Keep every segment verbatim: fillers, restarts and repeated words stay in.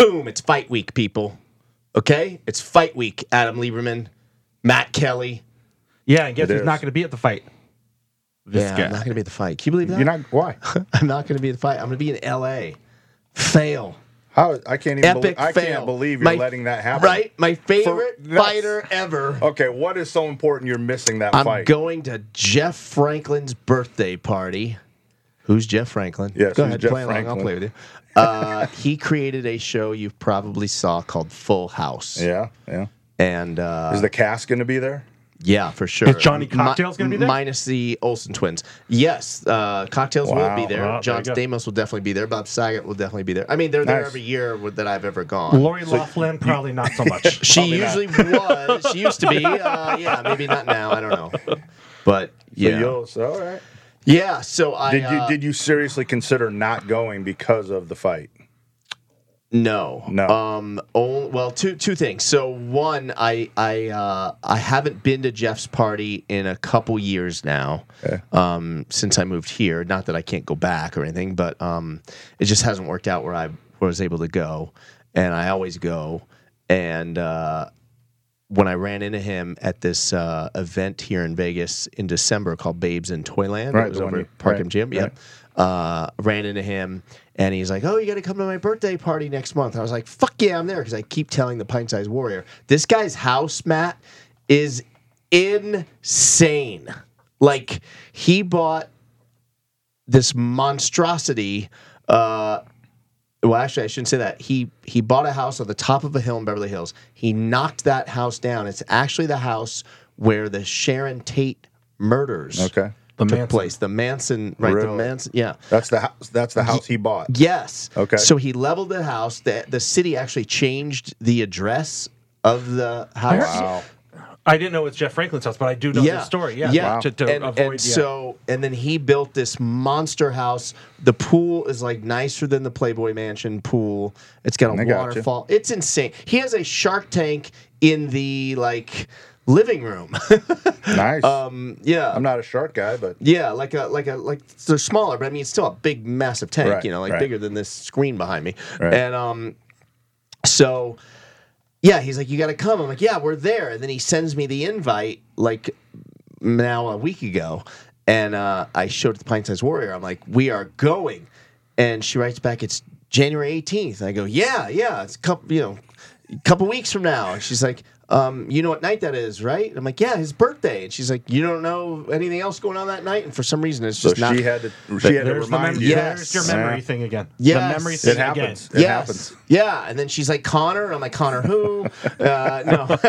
Boom! It's fight week, people. Okay, it's fight week. Adam Lieberman, Matt Kelly. Yeah, and guess It who's is. not going to be at the fight? This yeah, guy. I'm not going to be at the fight. Can you believe that? You're not. Why? I'm not going to be at the fight. I'm going to be in L A. Fail. How? I can't even. Epic Believe, I fail. can't believe you're My- letting that happen. Right? My favorite For- that's- fighter ever. Okay, what is so important you're missing that I'm fight? going to Jeff Franklin's birthday party. Who's Jeff Franklin? Yes, Go who's ahead, Jeff play along. I'll Franklin? play with you. Uh, he created a show you probably saw called Full House. Yeah, yeah. And uh, Is the cast going to be there? yeah, for sure. Is Johnny Cocktails gonna be there? Minus the Olsen twins. Yes, uh, Cocktails will Wow. be there. Oh, there John you go. Stamos will definitely be there. Bob Saget will definitely be there. I mean, they're there Nice. every year with, that I've ever gone. Lori Loughlin, probably not so much. She Probably not. usually was. She used to be. Uh, yeah, maybe not now. I don't know. But So yeah, you'll- so, all right. yeah. So I Did you uh, did you seriously consider not going because of the fight? No. No. Um. Oh, well, two two things. So one, I I uh, I haven't been to Jeff's party in a couple years now. Okay. Um. Since I moved here, not that I can't go back or anything, but um, it just hasn't worked out where I was able to go, and I always go. And uh, when I ran into him at this uh, event here in Vegas in December called Babes in Toyland, Right, it was the one over you- at Park right, M Gym. right. Yep. Uh, ran into him, and he's like, "Oh, you got to come to my birthday party next month." I was like, "Fuck yeah, I'm there," because I keep telling the Pint Size Warrior, this guy's house, Matt, is insane. Like, he bought this monstrosity. Uh, well, actually, I shouldn't say that. He he bought a house on the top of a hill in Beverly Hills. He knocked that house down. It's actually the house where the Sharon Tate murders Okay. The took Manson. place. The Manson, right? The Really? Manson, yeah. That's the house. That's the house he bought. Yes. Okay. So he leveled the house. The, the city actually changed the address of the house. Wow. I didn't know it's Jeff Franklin's house, but I do know Yeah. the story. Yeah. Yeah. Wow. To, to and, avoid, and yeah. so, and then he built this monster house. The pool is like nicer than the Playboy Mansion pool. It's got a I gotcha. waterfall. It's insane. He has a Shark Tank in the like living room. Nice. um, yeah. I'm not a shark guy, but Yeah, like a like a like they're smaller, but I mean it's still a big, massive tank. Right, you know, like right. bigger than this screen behind me. Right. And um, so yeah, he's like, "You got to come." I'm like, "Yeah, we're there." And then he sends me the invite like now a week ago, and uh, I showed it to the Pint Size Warrior. I'm like, "We are going," and she writes back, "It's January eighteenth." And I go, "Yeah, yeah, it's a couple, you know, a couple weeks from now." And she's like, um, "You know what night that is, right?" And I'm like, "Yeah, his birthday." And she's like, "You don't know anything else going on that night?" And for some reason, it's so just not. she had to. She had to There's, the remind mem- you. Yes. there's your memory Yeah. thing again. Yes. The memory thing It happens. again. It yes. happens. Yeah. And then she's like, "Connor." And I'm like, "Connor who?" uh,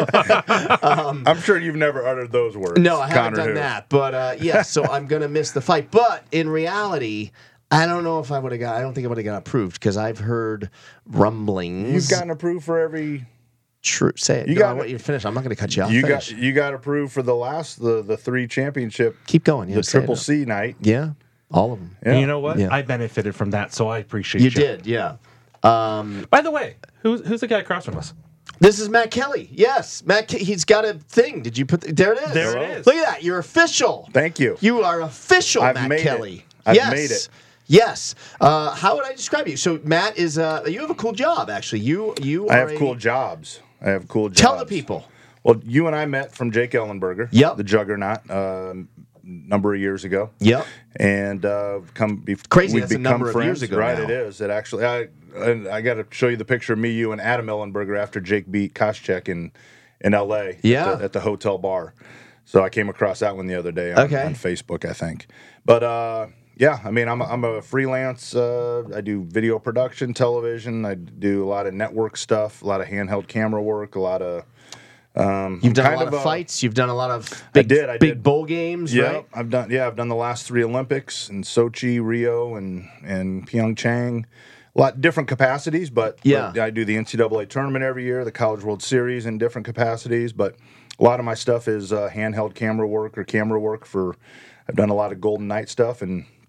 no. I'm sure you've never uttered those words. No, I haven't Connor done who. that. But uh, yeah, so I'm going to miss the fight. But in reality, I don't know if I would have got, I don't think I would have got approved because I've heard rumblings. You've gotten approved for every. True. Say it. You No, got I want it. you to finish. I'm not going to cut you off. You Finish. got you got approved for the last the the three championship. Keep going. Yeah, the say it triple now. C night. Yeah. All of them. Yeah. And you know what? Yeah. I benefited from that, so I appreciate You you. did. Yeah. Um, By the way, who's who's the guy across from us? this is Matt Kelly. Yes. Matt, Ke- he's got a thing. Did you put, the, there it is. There it Hello. is. Look at that. You're official. Thank you. You are official, I've Matt made it. Kelly. I've yes. made it. Yes. Uh, how would I describe you? So Matt is. Uh, you have a cool job, actually. You you. I are have a- cool jobs. I have cool jobs. Tell the people. Well, you and I met from Jake Ellenberger. Yep. The Juggernaut. Uh, number of years ago. Yep. And uh, come be Crazy, we've that's a become number of friends. years ago Right, now. it is. It actually. I I, I got to show you the picture of me, you, and Adam Ellenberger after Jake beat Koscheck in in L A. Yeah. At the, at the hotel bar. So I came across that one the other day on, Okay. on Facebook, I think. But uh, yeah, I mean, I'm a, I'm a freelance. Uh, I do video production, television. I do a lot of network stuff, a lot of handheld camera work, a lot of. Um, You've done a kind lot of, a- fights. You've done a lot of big, did, I big did. bowl games, Yeah, right? I've done. Yeah, I've done the last three Olympics in Sochi, Rio, and and Pyeongchang. A lot different capacities, but Yeah. but I do the N C double A tournament every year, the College World Series in different capacities. But a lot of my stuff is uh, handheld camera work or camera work for. I've done a lot of Golden Knight stuff and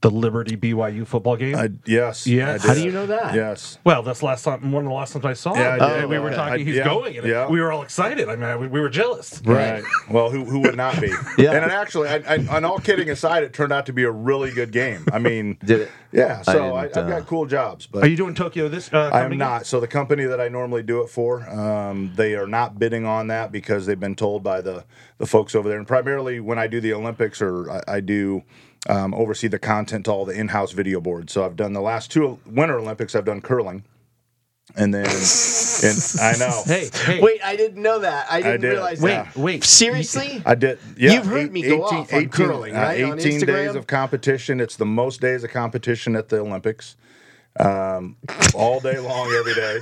The Liberty B Y U football game. I, yes. Yes. I did. How do you know that? Yes. Well, that's last time, one of the last times I saw Yeah, him. I did. And we were Okay. talking. I- He's yeah. going, and Yeah. we were all excited. I mean, we, we were jealous. Right. Well, who who would not be? Yeah. And it actually, I, I, and all kidding aside, it turned out to be a really good game. I mean, Did it? yeah. So I didn't, I've uh, got cool jobs, but Are you doing Tokyo this? Uh, I am coming not. So the company that I normally do it for, um, they are not bidding on that because they've been told by the, the folks over there. And primarily when I do the Olympics or I, I do um, oversee the content to all the in-house video boards. So I've done the last two Winter Olympics, I've done curling. And then, and I know. Hey, hey. Wait, I didn't know that. I didn't did. realize wait, that. wait. Seriously? I did. Yeah, You've heard me go off on curling, uh, right, on eighteen Instagram? days of competition. It's the most days of competition at the Olympics, um, all day long, every day.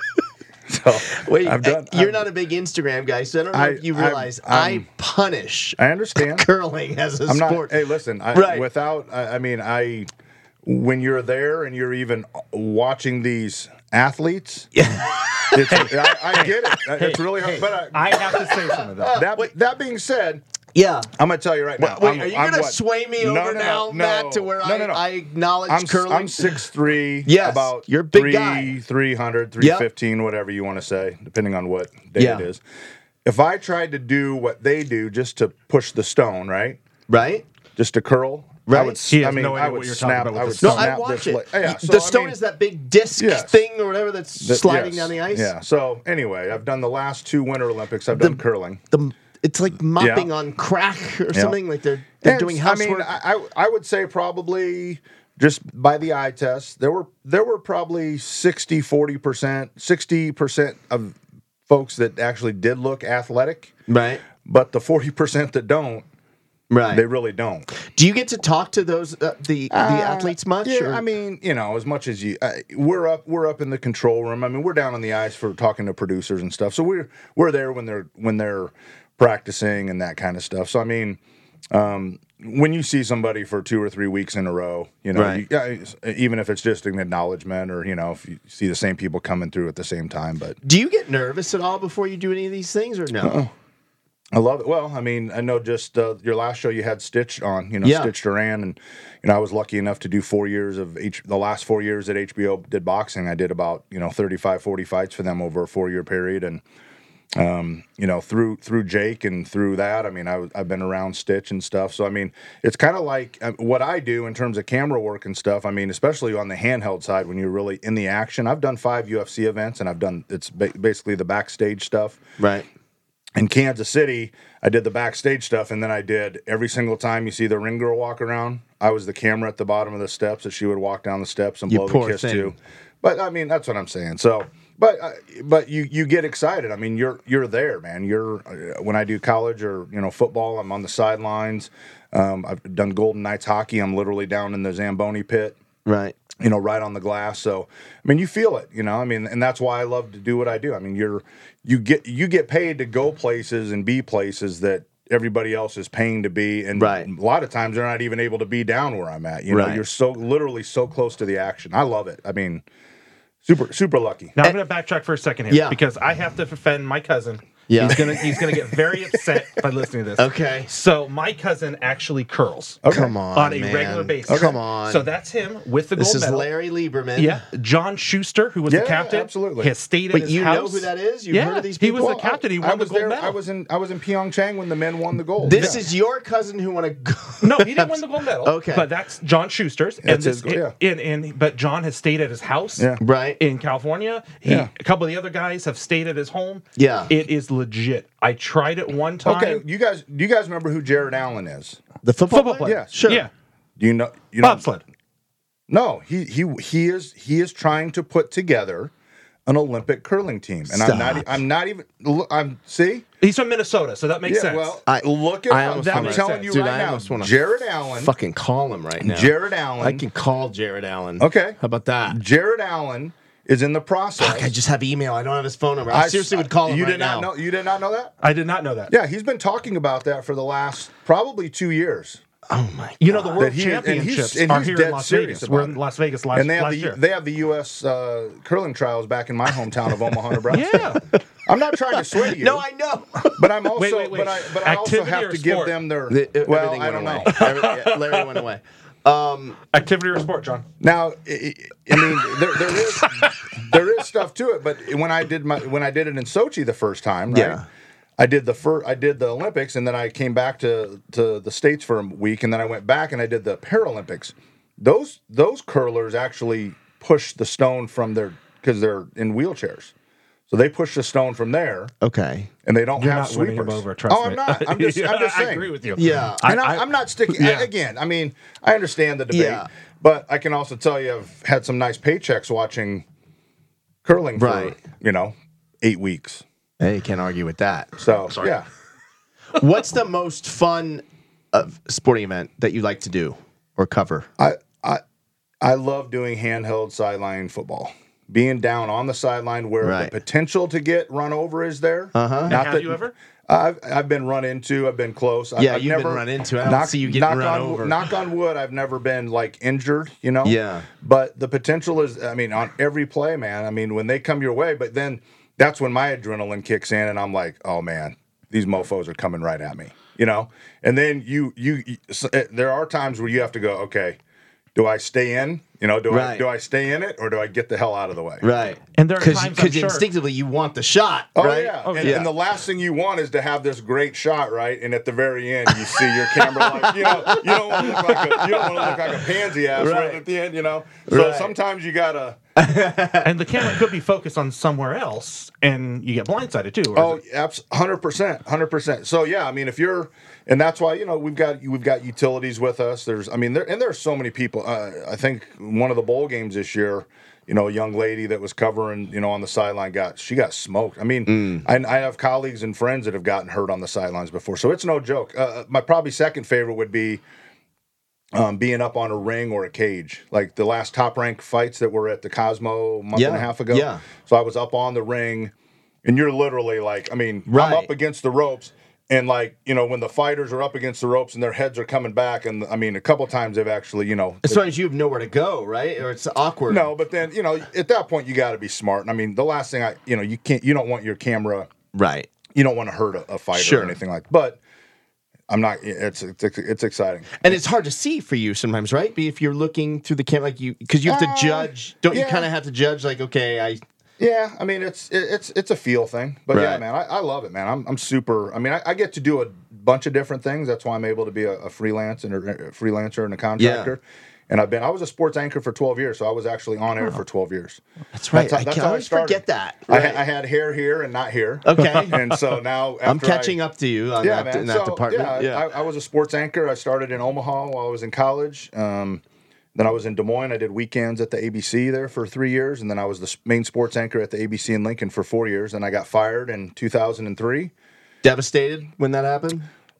So Wait, I've done. you're I've- not a big Instagram guy, so I don't know I- if you I'm- realize i I'm- punish I understand. curling as a I'm not. sport. Hey, listen. I, Right. Without, I, I mean, I. When you're there and you're even watching these athletes, it's, I, I get it. It's really hard. but I, I have to say something though. that that being said, Yeah. I'm gonna tell you right now. Wait, I'm, are you I'm going to what- sway me No, over no, now, no, Matt, to where no, I, no, no. I acknowledge I'm, curling? I'm six three, Yes, about you're a big three, guy. three hundred, three fifteen, whatever you want to say, depending on what day Yeah. it is. If I tried to do what they do just to push the stone, right? Right? Just to curl, Right. I would, He has I mean, no idea I would what you're talking snap, about with I the would stone. No, snap I watch this it. leg. Yeah, so, the I stone mean, is that big disc Yes. thing or whatever that's that- sliding yes. down the ice. Yeah. So anyway, I've done the last two Winter Olympics. I've done curling. The, it's like mopping Yeah. on crack or Yeah. something. Like they're, they're And, doing I mean, housework. I, I I would say probably just by the eye test, there were there were probably sixty, forty percent, sixty percent of folks that actually did look athletic, right? but the forty percent that don't, Right. they really don't. Do you get to talk to those uh, the the athletes much? Yeah, or- I mean, you know, as much as you, uh, we're up, we're up in the control room. I mean, we're down on the ice for talking to producers and stuff. So we're we're there when they're when they're practicing and that kind of stuff. So I mean, um, when you see somebody for two or three weeks in a row, you know, Right. you, yeah, even if it's just an acknowledgement or you know, if you see the same people coming through at the same time, but. do you get nervous at all before you do any of these things, or no? I love it. Well, I mean, I know just uh, your last show you had Stitch on, you know, Yeah. Stitch Duran, and you know I was lucky enough to do four years of H- the last four years that H B O did boxing. I did about you know thirty-five, forty fights for them over a four year period, and um, you know through through Jake and through that, I mean, I, I've been around Stitch and stuff. So I mean, it's kind of like uh, what I do in terms of camera work and stuff. I mean, especially on the handheld side when you're really in the action. I've done five U F C events, and I've done it's ba- basically the backstage stuff. Right. In Kansas City, I did the backstage stuff, and then I did every single time you see the ring girl walk around, I was the camera at the bottom of the steps that she would walk down the steps and You blow the poor kiss thing. to. But I mean, that's what I'm saying. So, but uh, but you you get excited. I mean, you're you're there, man. You're uh, when I do college or you know football, I'm on the sidelines. Um, I've done Golden Knights hockey. I'm literally down in the Zamboni pit. Right. You know, right on the glass. So, I mean, you feel it. You know, I mean, and that's why I love to do what I do. I mean, you're you get you get paid to go places and be places that everybody else is paying to be, and Right. a lot of times they're not even able to be down where I'm at. You know, Right. you're so literally so close to the action. I love it. I mean, super super lucky. Now I'm going to backtrack for a second here Yeah. because I have to defend my cousin. Yeah. He's gonna he's gonna get very upset by listening to this. Okay. So my cousin actually curls Come on, on a man. regular basis. Come on. So that's him with the This gold is medal. Larry Lieberman. Yeah, John Schuster, who was Yeah, the captain, absolutely. has stayed at But his you house. know who that is? You've yeah, heard of these he people? was the captain. He won I the was gold there. medal. I was in I was in Pyeongchang when the men won the gold. This Yeah. is your cousin who won a gold. No, he didn't win the gold medal. Okay. but that's John Schuster's. and That's this, his- yeah. and, and but John has stayed at his house. Yeah. Right. In California, he, Yeah. a couple of the other guys have stayed at his home. Yeah. it is legit. I tried it one time. Okay, you guys, do you guys remember who Jared Allen is? The football, Football player. Yeah, Sure. Yeah, Do you know? You know bobsled. No, he he he is he is trying to put together an Olympic curling team, and I'm not. Stop. I'm not even. look, I'm see. He's from Minnesota, so that makes Yeah, sense. well, I- look at. I I'm almost I'm wanna- telling you Dude, right I now, almost wanna Jared Allen. Fucking call him right now. Jared Allen. I can call Jared Allen. Okay. How about that? Jared Allen is in the process. Fuck, I just have email. I don't have his phone number. I, seriously would call him You right did now. not know. You did not know that. I did not know that. Yeah, he's been talking about that for the last probably two years. Oh my God. You know, the World That he is- and he's- Championships and are he's here dead in Las serious Vegas. about We're in it. Las Vegas last, and they have last the year. they have the U S uh, curling trials back in my hometown of Omaha, Nebraska. Yeah. I'm not trying to sway you. No, I know. But I'm also, Wait, wait, wait. but I, but I also Activity have or to give sport? them their. The- well, everything I went don't away. know. Every- yeah, Larry went away. Um, Activity or sport, John? Now, I, I mean, there, there is there is stuff to it, but when I did my when I did it in Sochi the first time, right? Yeah. I did the fir- I did the Olympics, and then I came back to, to the States for a week, and then I went back and I did the Paralympics. Those those curlers actually push the stone from their because they're in wheelchairs, so they push the stone from there, okay. and they don't You're have not winning sweepers. him over, trust oh, me. I'm not. I'm just. I'm just I saying. agree with you. Yeah. And I, I- I'm not sticking. Yeah. Again, I mean, I understand the debate, Yeah. but I can also tell you I've had some nice paychecks watching curling for Right. you know eight weeks. Hey, can't argue with that. So yeah. What's the most fun uh, sporting event that you like to do or cover? I, I I love doing handheld sideline football. Being down on the sideline where Right. the potential to get run over is there. Uh-huh. Not Have that- you ever? I've I've been run into. I've been close. Yeah, I've you've been never, run into. I don't knock, see you getting knock run on, over. Knock on wood. I've never been like injured. You know. Yeah. But the potential is. I mean, on every play, man. I mean, when they come your way, but then that's when my adrenaline kicks in, and I'm like, oh man, these mofos are coming right at me. You know. And then you you, you so, uh, there are times where you have to go, okay, do I stay in? You know, do I Right. do I stay in it or do I get the hell out of the way? Right. And there are times, I'm Because sure- instinctively you want the shot, Oh right? yeah. Oh, and, yeah. and the last thing you want is to have this great shot, right? And at the very end, you see your camera like you know you don't want to look like a you don't want to look like a pansy ass right. Right. at the end, you know. So Right. sometimes you gotta. and the camera could be focused on somewhere else, and you get blindsided too. or Oh, is it- abs- hundred percent, hundred percent. So yeah, I mean, if you're, and that's why you know we've got we've got utilities with us. There's, I mean, there and there's so many people. Uh, I think one of the bowl games this year, you know, a young lady that was covering, you know, on the sideline got she got smoked. I mean, I, I have colleagues and friends that have gotten hurt on the sidelines before, so it's no joke. Uh, my probably second favorite would be. Um, being up on a ring or a cage, like the last top rank fights that were at the Cosmo a month Yeah, and a half ago. yeah. So I was up on the ring, and you're literally like, I mean, I'm Right. up against the ropes, and like, you know, when the fighters are up against the ropes and their heads are coming back, and I mean, a couple times they've actually, you know, As long as you have nowhere to go, right? Or it's awkward. no, but then you know, at that point you got to be smart. And I mean, the last thing I, you know, you can't, you don't want your camera, Right. you don't want to hurt a, a fighter Sure. or anything like. But I'm not. It's it's it's exciting. And it's hard to see for you sometimes, right? If you're looking through the camera, like you, because you have to Uh, judge. Don't you yeah. kind of have to judge? Like, okay, I. Yeah, I mean it's it, it's it's a feel thing, but yeah, Right. man, I, I love it, man. I'm I'm super. I mean, I, I get to do a bunch of different things. That's why I'm able to be a, a freelance and a, a freelancer and a contractor. And I've been I was a sports anchor for twelve years, so I was actually on air for twelve years. That's right. how- I that's can how I always started. forget that. I, Right. ha- I had hair here and not here. Okay. And so now I'm after catching I, up to you on Yeah, that, man. in that so, department. Yeah, Yeah. I, I was a sports anchor. I started in Omaha while I was in college. Um, then I was in Des Moines. I did weekends at the A B C there for three years, and then I was the s- main sports anchor at the A B C in Lincoln for four years. And I got fired in two thousand three. Devastated when that happened.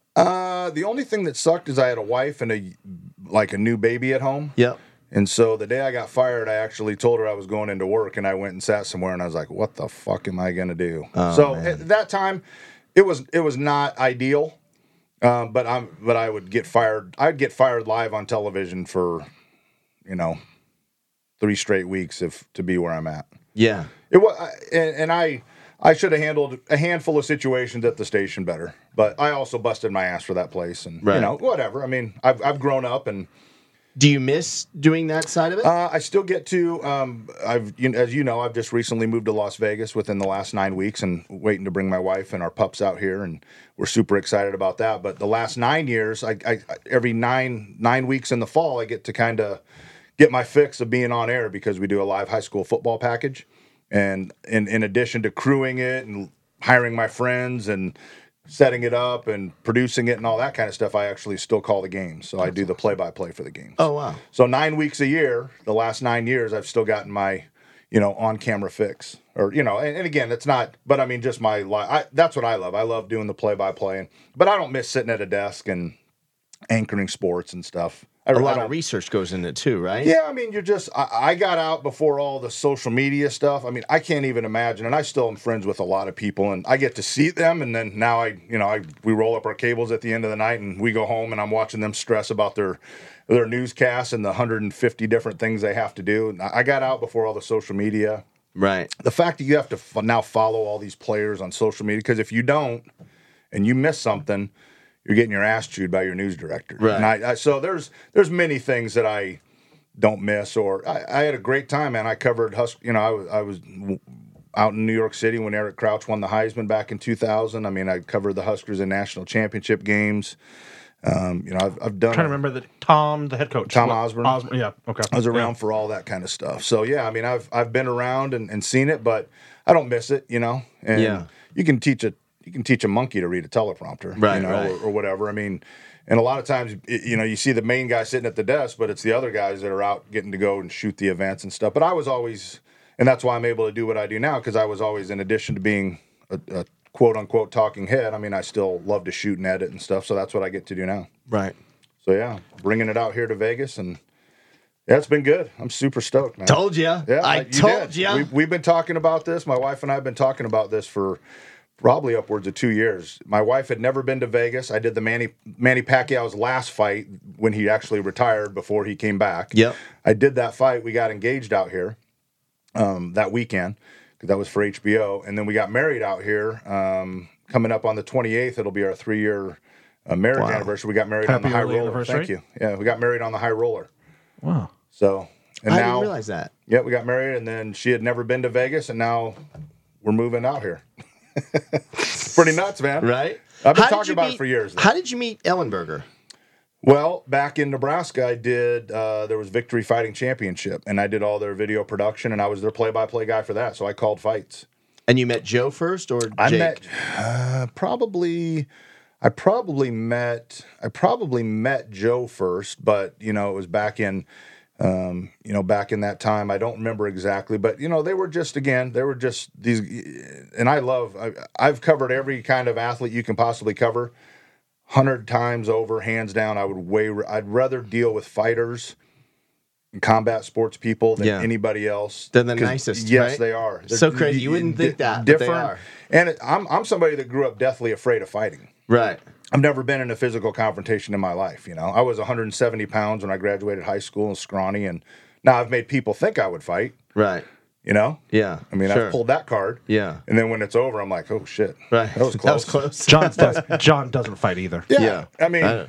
Uh, the only thing that sucked is I had a wife and a like a new baby at home. Yep. And so the day I got fired, I actually told her I was going into work, and I went and sat somewhere, and I was like, "What the fuck am I gonna do?" Oh, so man. at that time, it was it was not ideal, um, but I'm but I would get fired. I'd get fired live on television for, you know, three straight weeks if to be where I'm at. Yeah. It was, and, and I I should have handled a handful of situations at the station better, but I also busted my ass for that place, and Right. you know, whatever. I mean, I've I've grown up and. Do you miss doing that side of it? Uh, I still get to. Um, I've, you know, as you know, I've just recently moved to Las Vegas within the last nine weeks, and waiting to bring my wife and our pups out here, and we're super excited about that. But the last nine years, I, I every nine nine weeks in the fall, I get to kind of get my fix of being on air because we do a live high school football package, and in in addition to crewing it and hiring my friends and setting it up and producing it and all that kind of stuff, I actually still call the games. So I do the play-by-play for the games. Oh, wow. So nine weeks a year, the last nine years, I've still gotten my, you know, on-camera fix. Or, you know, and, and again, it's not, but I mean, just my life. I, that's what I love. I love doing the play-by-play. And, but I don't miss sitting at a desk and anchoring sports and stuff. I, A I lot don't- of research goes into it too, right? yeah, I mean, you're just, I, I got out before all the social media stuff. I mean, I can't even imagine. And I still am friends with a lot of people, and I get to see them. And then now I, you know, I we roll up our cables at the end of the night and we go home and I'm watching them stress about their their newscasts and the one hundred fifty different things they have to do. And I got out before all the social media. Right. The fact that you have to f- now follow all these players on social media, because if you don't and you miss something, you're getting your ass chewed by your news director. Right. And I, I, so there's there's many things that I don't miss. Or I, I had a great time, man. I covered Hus. You know, I was I was out in New York City when Eric Crouch won the Heisman back in two thousand. I mean, I covered the Huskers in national championship games. Um, you know, I've, I've done. I'm trying to remember that Tom, the head coach, Tom what- Osborne. Osborne, yeah, okay. I was around Yeah. for all that kind of stuff. So yeah, I mean, I've I've been around and, and seen it, but I don't miss it. You know, and Yeah. you can teach a you can teach a monkey to read a teleprompter, Right, You know, right. or, or whatever. I mean, and a lot of times, it- you know, you see the main guy sitting at the desk, but it's the other guys that are out getting to go and shoot the events and stuff. But I was always, and that's why I'm able to do what I do now, because I was always, in addition to being a, a quote unquote talking head, I mean, I still love to shoot and edit and stuff. So that's what I get to do now. Right. So yeah, bringing it out here to Vegas, and yeah, it's been good. I'm super stoked, man. Told you. Yeah, I you told did. you. We, we've been talking about this. My wife and I have been talking about this for probably upwards of two years. My wife had never been to Vegas. I did the Manny Manny Pacquiao's last fight when he actually retired before he came back. Yep. I did that fight. We got engaged out here um, that weekend because that was for H B O, and then we got married out here. Um, coming up on the twenty-eighth, it'll be our three-year uh, marriage Wow. anniversary. We got married Happy on the high early roller. anniversary. Thank you. Yeah, we got married on the high roller. Wow. So, and I now, didn't realize that. yeah, we got married, and then she had never been to Vegas, and now we're moving out here. It's pretty nuts, man. Right? I've been How did talking you about meet- it for years. though. How did you meet Ellenberger? Well, back in Nebraska, I did. Uh, there was Victory Fighting Championship, and I did all their video production, and I was their play-by-play guy for that. So I called fights. And you met Joe first or Jake? I met uh, probably. I probably met. I probably met Joe first, but you know it was back in. Um, you know, back in that time, I don't remember exactly, but you know, they were just again, they were just these, and I love. I, I've covered every kind of athlete you can possibly cover, hundred times over, hands down. I would way. I'd rather deal with fighters, and combat sports people than Yeah. anybody else. They're the 'Cause, nicest, Yes, right? they are. They're So crazy. You wouldn't think that, but they Different, are. and it, I'm I'm somebody that grew up deathly afraid of fighting. Right. I've never been in a physical confrontation in my life. You know, I was one hundred seventy pounds when I graduated high school and scrawny, and now I've made people think I would fight. Right. You know, Yeah. I mean, sure. I've pulled that card. Yeah. And then when it's over, I'm like, oh shit, Right. that was close. That was close. John does, John doesn't fight either. Yeah. Yeah. I mean, I-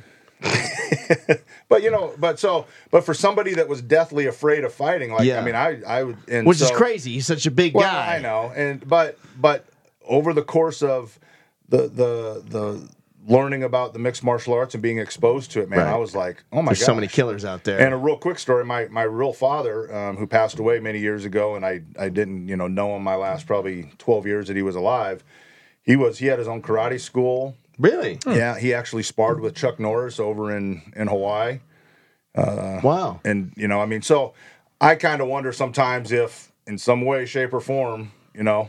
but you know, but so, but for somebody that was deathly afraid of fighting, like, Yeah. I mean, I, I would, and Which so, is crazy. He's such a big Well, guy. I know, and but but over the course of the the the learning about the mixed martial arts and being exposed to it, man, Right. I was like, oh my god, There's so many killers out there. And a real quick story: my my real father, um, who passed away many years ago, and I I didn't you know know him my last probably twelve years that he was alive. He was he had his own karate school. Really? Yeah, he actually sparred with Chuck Norris over in in Hawaii. Wow. And, you know, I mean, so I kind of wonder sometimes if in some way, shape, or form, you know,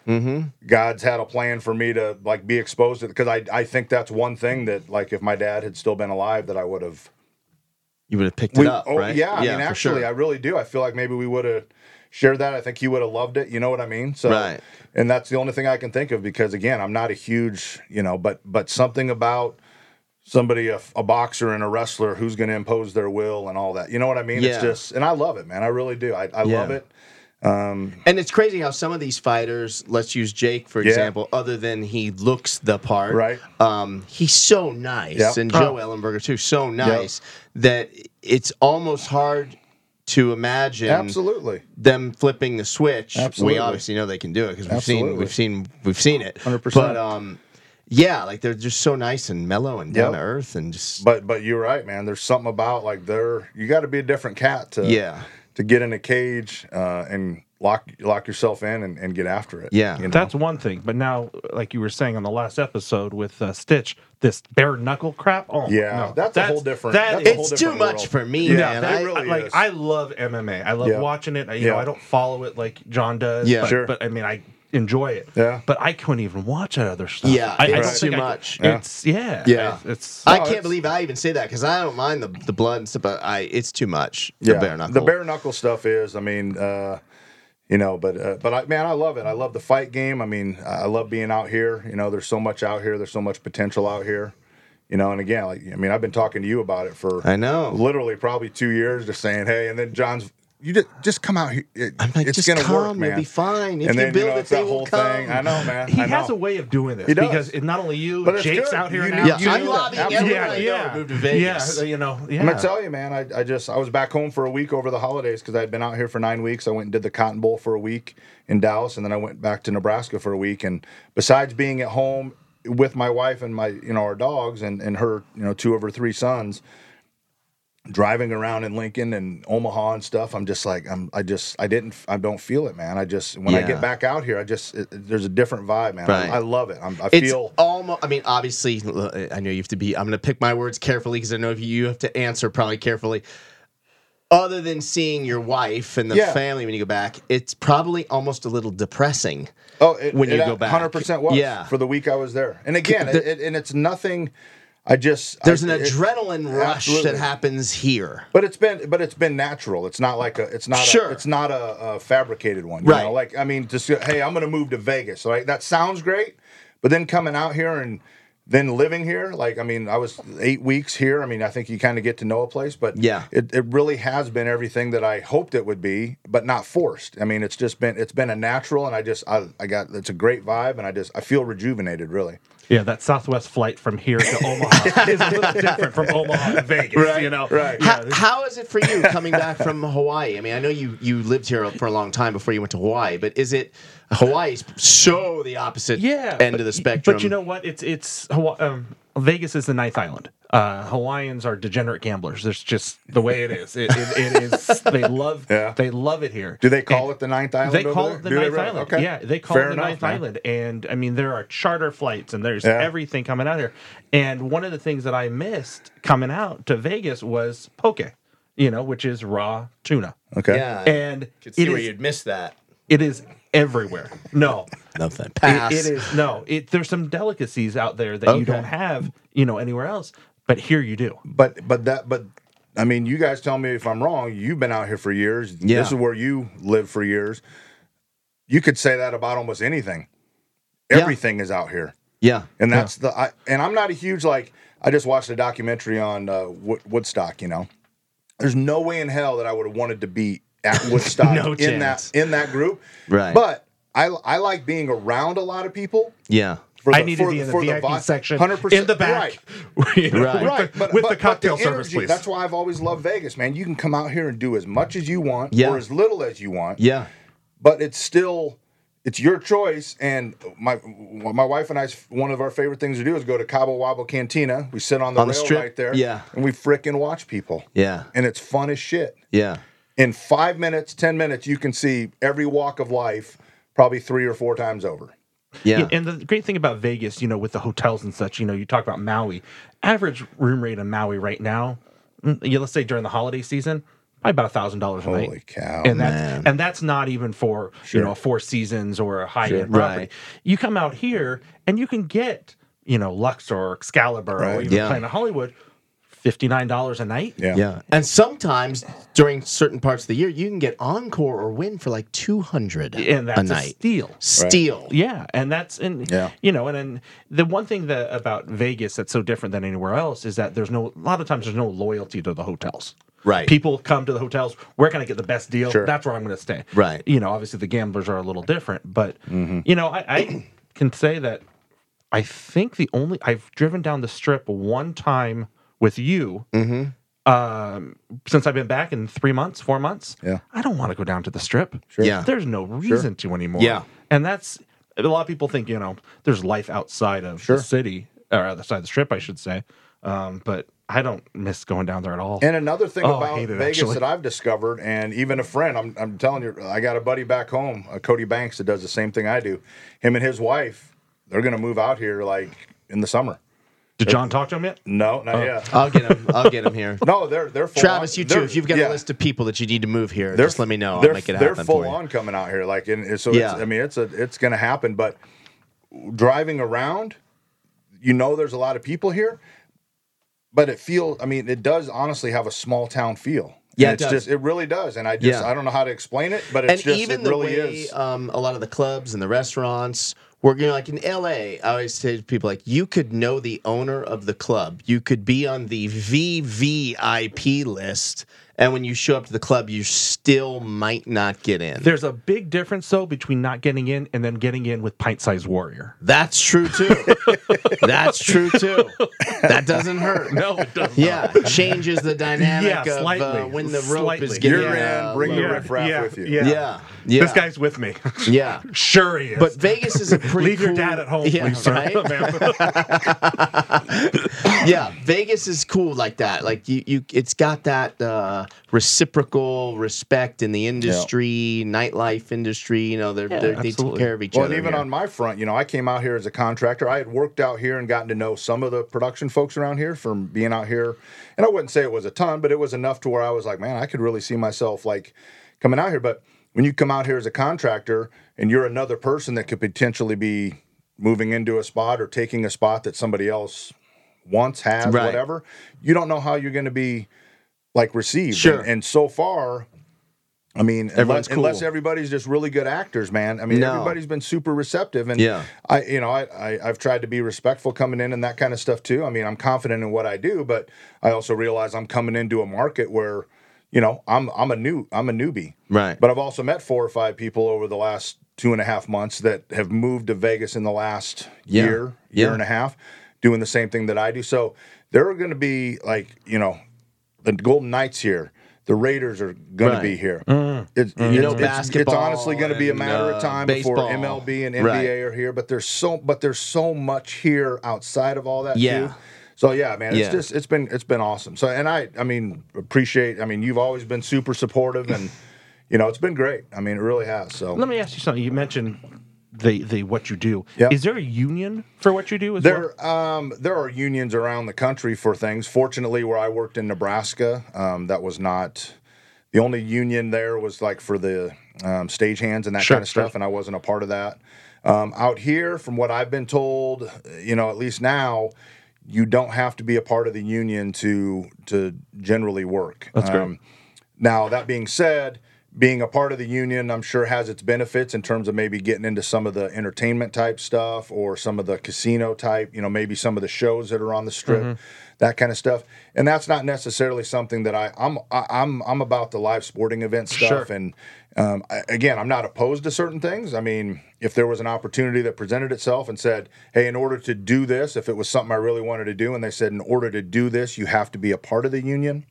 God's had a plan for me to, like, be exposed to it. Because I, I think that's one thing that, like, if my dad had still been alive, that I would have. You would have picked We, it up, oh, right? yeah. I mean, for actually, sure. I really do. I feel like maybe we would have shared that. I think he would have loved it. You know what I mean? So, Right. And that's the only thing I can think of because, again, I'm not a huge, you know, but but something about somebody, a, a boxer and a wrestler who's going to impose their will and all that. You know what I mean? Yeah. It's just, and I love it, man. I really do. I, I Yeah. love it. And it's crazy how some of these fighters, let's use Jake for Yeah. example, other than he looks the part, Right. Um, he's so nice, Yep. and Joe Oh. Ellenberger too, so nice that it's almost hard to imagine Absolutely. them flipping the switch. Absolutely. We obviously know they can do it because we've seen Absolutely. we've seen we've seen it. one hundred percent. But um, yeah, like they're just so nice and mellow and down Yep. to earth and just But but you're right, man. There's something about like they're you got to be a different cat to yeah, to get in a cage uh, and lock lock yourself in and, and get after it. Yeah. you know? That's one thing. But now, like you were saying on the last episode with uh, Stitch, this bare knuckle crap. Oh, Yeah, no. that's a whole different- that that's a is- whole it's too different much world. for me, Yeah, man. that I, really like is. I love M M A. I love Yeah. watching it. You know, Yeah. I don't follow it like John does. Yeah. but, Sure. but I mean, I enjoy it. Yeah. But I couldn't even watch that other stuff. Yeah, I, I it's don't Right. think too I- much. Yeah. It's yeah. Yeah. It's I No, can't it's- believe I even say that because I don't mind the the blood and stuff, but I it's too much. yeah, The bare knuckle. The bare knuckle stuff is. I mean, uh, you know, but uh, but I, man, I love it. I love the fight game. I mean, I love being out here. You know, there's so much out here. There's so much potential out here. You know, and again, like I mean, I've been talking to you about it for I know. literally probably two years, just saying, hey, and then John's you just, just come out here. It, I'm like, it's just gonna come, work, man. you'll be fine. If and you then build you know it, it's they that will whole come. thing. I know, man. He I know. has a way of doing this He does. because it, not only you, But it's Jake's good. out here You now. need- Yeah, you I'm need lobbying that. everyone Absolutely. I know yeah, to move to Vegas. yeah, you know, yeah. I'm gonna tell you, man. I, I just I was back home for a week over the holidays because I'd been out here for nine weeks. I went and did the Cotton Bowl for a week in Dallas, and then I went back to Nebraska for a week. And besides being at home with my wife and my you know our dogs and, and her you know two of her three sons, driving around in Lincoln and Omaha and stuff, I'm just like I'm I just I didn't I don't feel it, man. I just when I Yeah. get back out here, I just it, there's a different vibe, man. Right. I, I love it. I'm, I It's feel. almost. I mean, obviously, I know you have to be. I'm going to pick my words carefully because I know if you, you have to answer probably carefully. Other than seeing your wife and the Yeah. family when you go back, it's probably almost a little depressing. Oh, it, when you it go back. one hundred percent was Yeah. for the week I was there. And again, The- it, it, and it's nothing. I just There's I, an it- adrenaline rush absolutely. that happens here. But it's been, but it's been natural. It's not like a, it's not, Sure. a, it's not a, a fabricated one. You Right. know? Like I mean, just hey, I'm going to move to Vegas. Right? That sounds great, but then coming out here and then living here, like I mean, I was eight weeks here. I mean, I think you kind of get to know a place, but Yeah. it, it really has been everything that I hoped it would be, but not forced. I mean, it's just been, it's been a natural, and I just, I, I got, it's a great vibe, and I just, I feel rejuvenated, really. Yeah, that Southwest flight from here to Omaha is a little different from Omaha to Vegas. You know, right. Yeah, How, how is it for you coming back from Hawaii? I mean, I know you, you lived here for a long time before you went to Hawaii, but is it Hawaii's so the opposite yeah, end but, of the spectrum? But you know what? It's it's Hawa- um, Vegas is the ninth island. Uh, Hawaiians are degenerate gamblers. There's just the way it is. It, it, it is. They love. Yeah. They love it here. Do they call it the ninth island? They over call there? it the Do they ninth really? island. Okay. Yeah, they call Fair it the enough, ninth man. island. And I mean, there are charter flights and there's Yeah. everything coming out here. And one of the things that I missed coming out to Vegas was poke, you know, which is raw tuna. Okay. yeah, And could see it where is, you'd miss that. it is everywhere. No. Nothing. It, Pass. it is no. It, there's some delicacies out there that you Okay. don't have, you know, anywhere else, but here you do. But but that but I mean, you guys tell me if I'm wrong. You've been out here for years. Yeah. This is where you lived for years. You could say that about almost anything. Yeah. Everything is out here, Yeah. and that's the. I, and I'm not a huge like. I just watched a documentary on uh, Wood, Woodstock. You know, there's no way in hell that I would have wanted to be at Woodstock No in chance. that in that group. Right. But I I like being around a lot of people. Yeah. For I the- need for to be the- in the for V I P vi- section, one hundred percent in the back, you know, Right. with, Right, the, but, with but, the cocktail but the service, energy, please. That's why I've always loved Vegas, man. You can come out here and do as much as you want, Yeah. or as little as you want. Yeah. But it's still, it's your choice. And my my wife and I's one of our favorite things to do is go to Cabo Wabo Cantina. We sit on the On the rail strip? right there, Yeah. and we frickin' watch people. Yeah. And it's fun as shit. Yeah. In five minutes, ten minutes, you can see every walk of life, probably three or four times over. Yeah. Yeah, and the great thing about Vegas, you know, with the hotels and such, you know, you talk about Maui. Average room rate in Maui right now, mm, yeah, let's say during the holiday season, probably about a thousand dollars a night. Holy cow! And that's man. and that's not even for Sure. you know Four Seasons or a high Sure. end property. Right. You come out here and you can get you know Luxor or Excalibur or Right. even Yeah. Planet Hollywood, fifty nine dollars a night. yeah, Yeah. And sometimes during certain parts of the year, you can get Encore or Win for like two hundred And that's a a, night. steal. Steal. Yeah, and that's and Yeah. you know, and then the one thing that about Vegas that's so different than anywhere else is that there's no a lot of times there's no loyalty to the hotels. Right. People come to the hotels. Where can I get the best deal? Sure. That's where I'm going to stay. Right. You know, obviously the gamblers are a little different, but you know, I, I can say that I think the only I've driven down the strip one time with you. Um, since I've been back in three months, four months. Yeah. I don't want to go down to the strip. Sure. Yeah. There's no reason to anymore. Yeah. And that's a lot of people think, you know, there's life outside of Sure. the city or outside the strip, I should say. Um, but I don't miss going down there at all. And another thing Oh, I about hate it, Vegas actually. that I've discovered, and even a friend, I'm, I'm telling you, I got a buddy back home, uh, Cody Banks, that does the same thing I do. Him and his wife, they're going to move out here like in the summer. Did John talk to him yet? No, not yet. I'll get him. I'll get him here. No, they're they're full Travis, on, you too. they're- If you've got yeah, a list of people that you need to move here, they're- just let me know. I'll they're- make it They're happen full for you. on coming out here, like, and so Yeah. it's, I mean, it's a it's going to happen. But driving around, you know, there's a lot of people here, but it feels. I mean, it does honestly have a small town feel. Yeah, And it it's does. just it really does, and I just Yeah. I don't know how to explain it, but it's And just even it the really way is. um, a lot of the clubs and the restaurants work, you know, like in L A, I always say to people, like, you could know the owner of the club. You could be on the V V I P list and when you show up to the club, you still might not get in. There's a big difference, though, between not getting in and then getting in with Pint-Sized Warrior. That's true, too. That's true, too. That doesn't hurt. No, it doesn't. Yeah, changes the dynamic Yeah, of slightly. uh, when the rope Slightly. is getting You're uh, in, bring the low. riffraff yeah, with you. Yeah. Yeah, yeah. This guy's with me. Yeah. Sure he is. But Vegas is a pretty Leave your cool- dad at home, yeah, please, sir. right? Ma'am. Yeah, Vegas is cool like that. Like you, you it's got that uh, reciprocal respect in the industry, nightlife industry. You know, they're, Yeah, they're, they take absolutely. care of each Well, other. and even here. on my front, you know, I came out here as a contractor. I had worked out here and gotten to know some of the production folks around here from being out here. And I wouldn't say it was a ton, but it was enough to where I was like, man, I could really see myself like coming out here. But when you come out here as a contractor and you're another person that could potentially be moving into a spot or taking a spot that somebody else wants, has, Right. whatever, you don't know how you're going to be like received. Sure. And, and so far, I mean, Everyone's unless, cool. unless everybody's just really good actors, man. I mean, No. everybody's been super receptive, and Yeah. I, you know, I, I I've tried to be respectful coming in and that kind of stuff too. I mean, I'm confident in what I do, but I also realize I'm coming into a market where, you know, I'm I'm a new I'm a newbie, Right. But I've also met four or five people over the last two and a half months that have moved to Vegas in the last Yeah. year, year Yeah. and a half, doing the same thing that I do. So there are going to be like, you know, the Golden Knights here. The Raiders are going Right. to be here. Mm. It's, You it's, know, it's, basketball it's honestly going to be a and, matter uh, of time baseball. before M L B and N B A Right. are here. But there's so, but there's so much here outside of all that Yeah. too. So yeah, man, it's Yeah. just it's been it's been awesome. So and I I mean appreciate. I mean you've always been super supportive and you know it's been great. I mean it really has. So Let me ask you something. You mentioned the, the what you do. Yeah. Is there a union for what you do as well? There, um, there are unions around the country for things. Fortunately, where I worked in Nebraska, um, that was not the only union. There was like for the um, stagehands and that Sure, kind of stuff, sure. and I wasn't a part of that. Um, out here, from what I've been told, you know, at least now, you don't have to be a part of the union to to generally work. That's great. Um, now, that being said, being a part of the union, I'm sure has its benefits in terms of maybe getting into some of the entertainment type stuff or some of the casino type, you know, maybe some of the shows that are on the strip, Mm-hmm. that kind of stuff. And that's not necessarily something that I, I'm, I, I'm, I'm about the live sporting event stuff. Sure. And um, I, again, I'm not opposed to certain things. I mean, if there was an opportunity that presented itself and said, hey, in order to do this, if it was something I really wanted to do, and they said, in order to do this, you have to be a part of the union,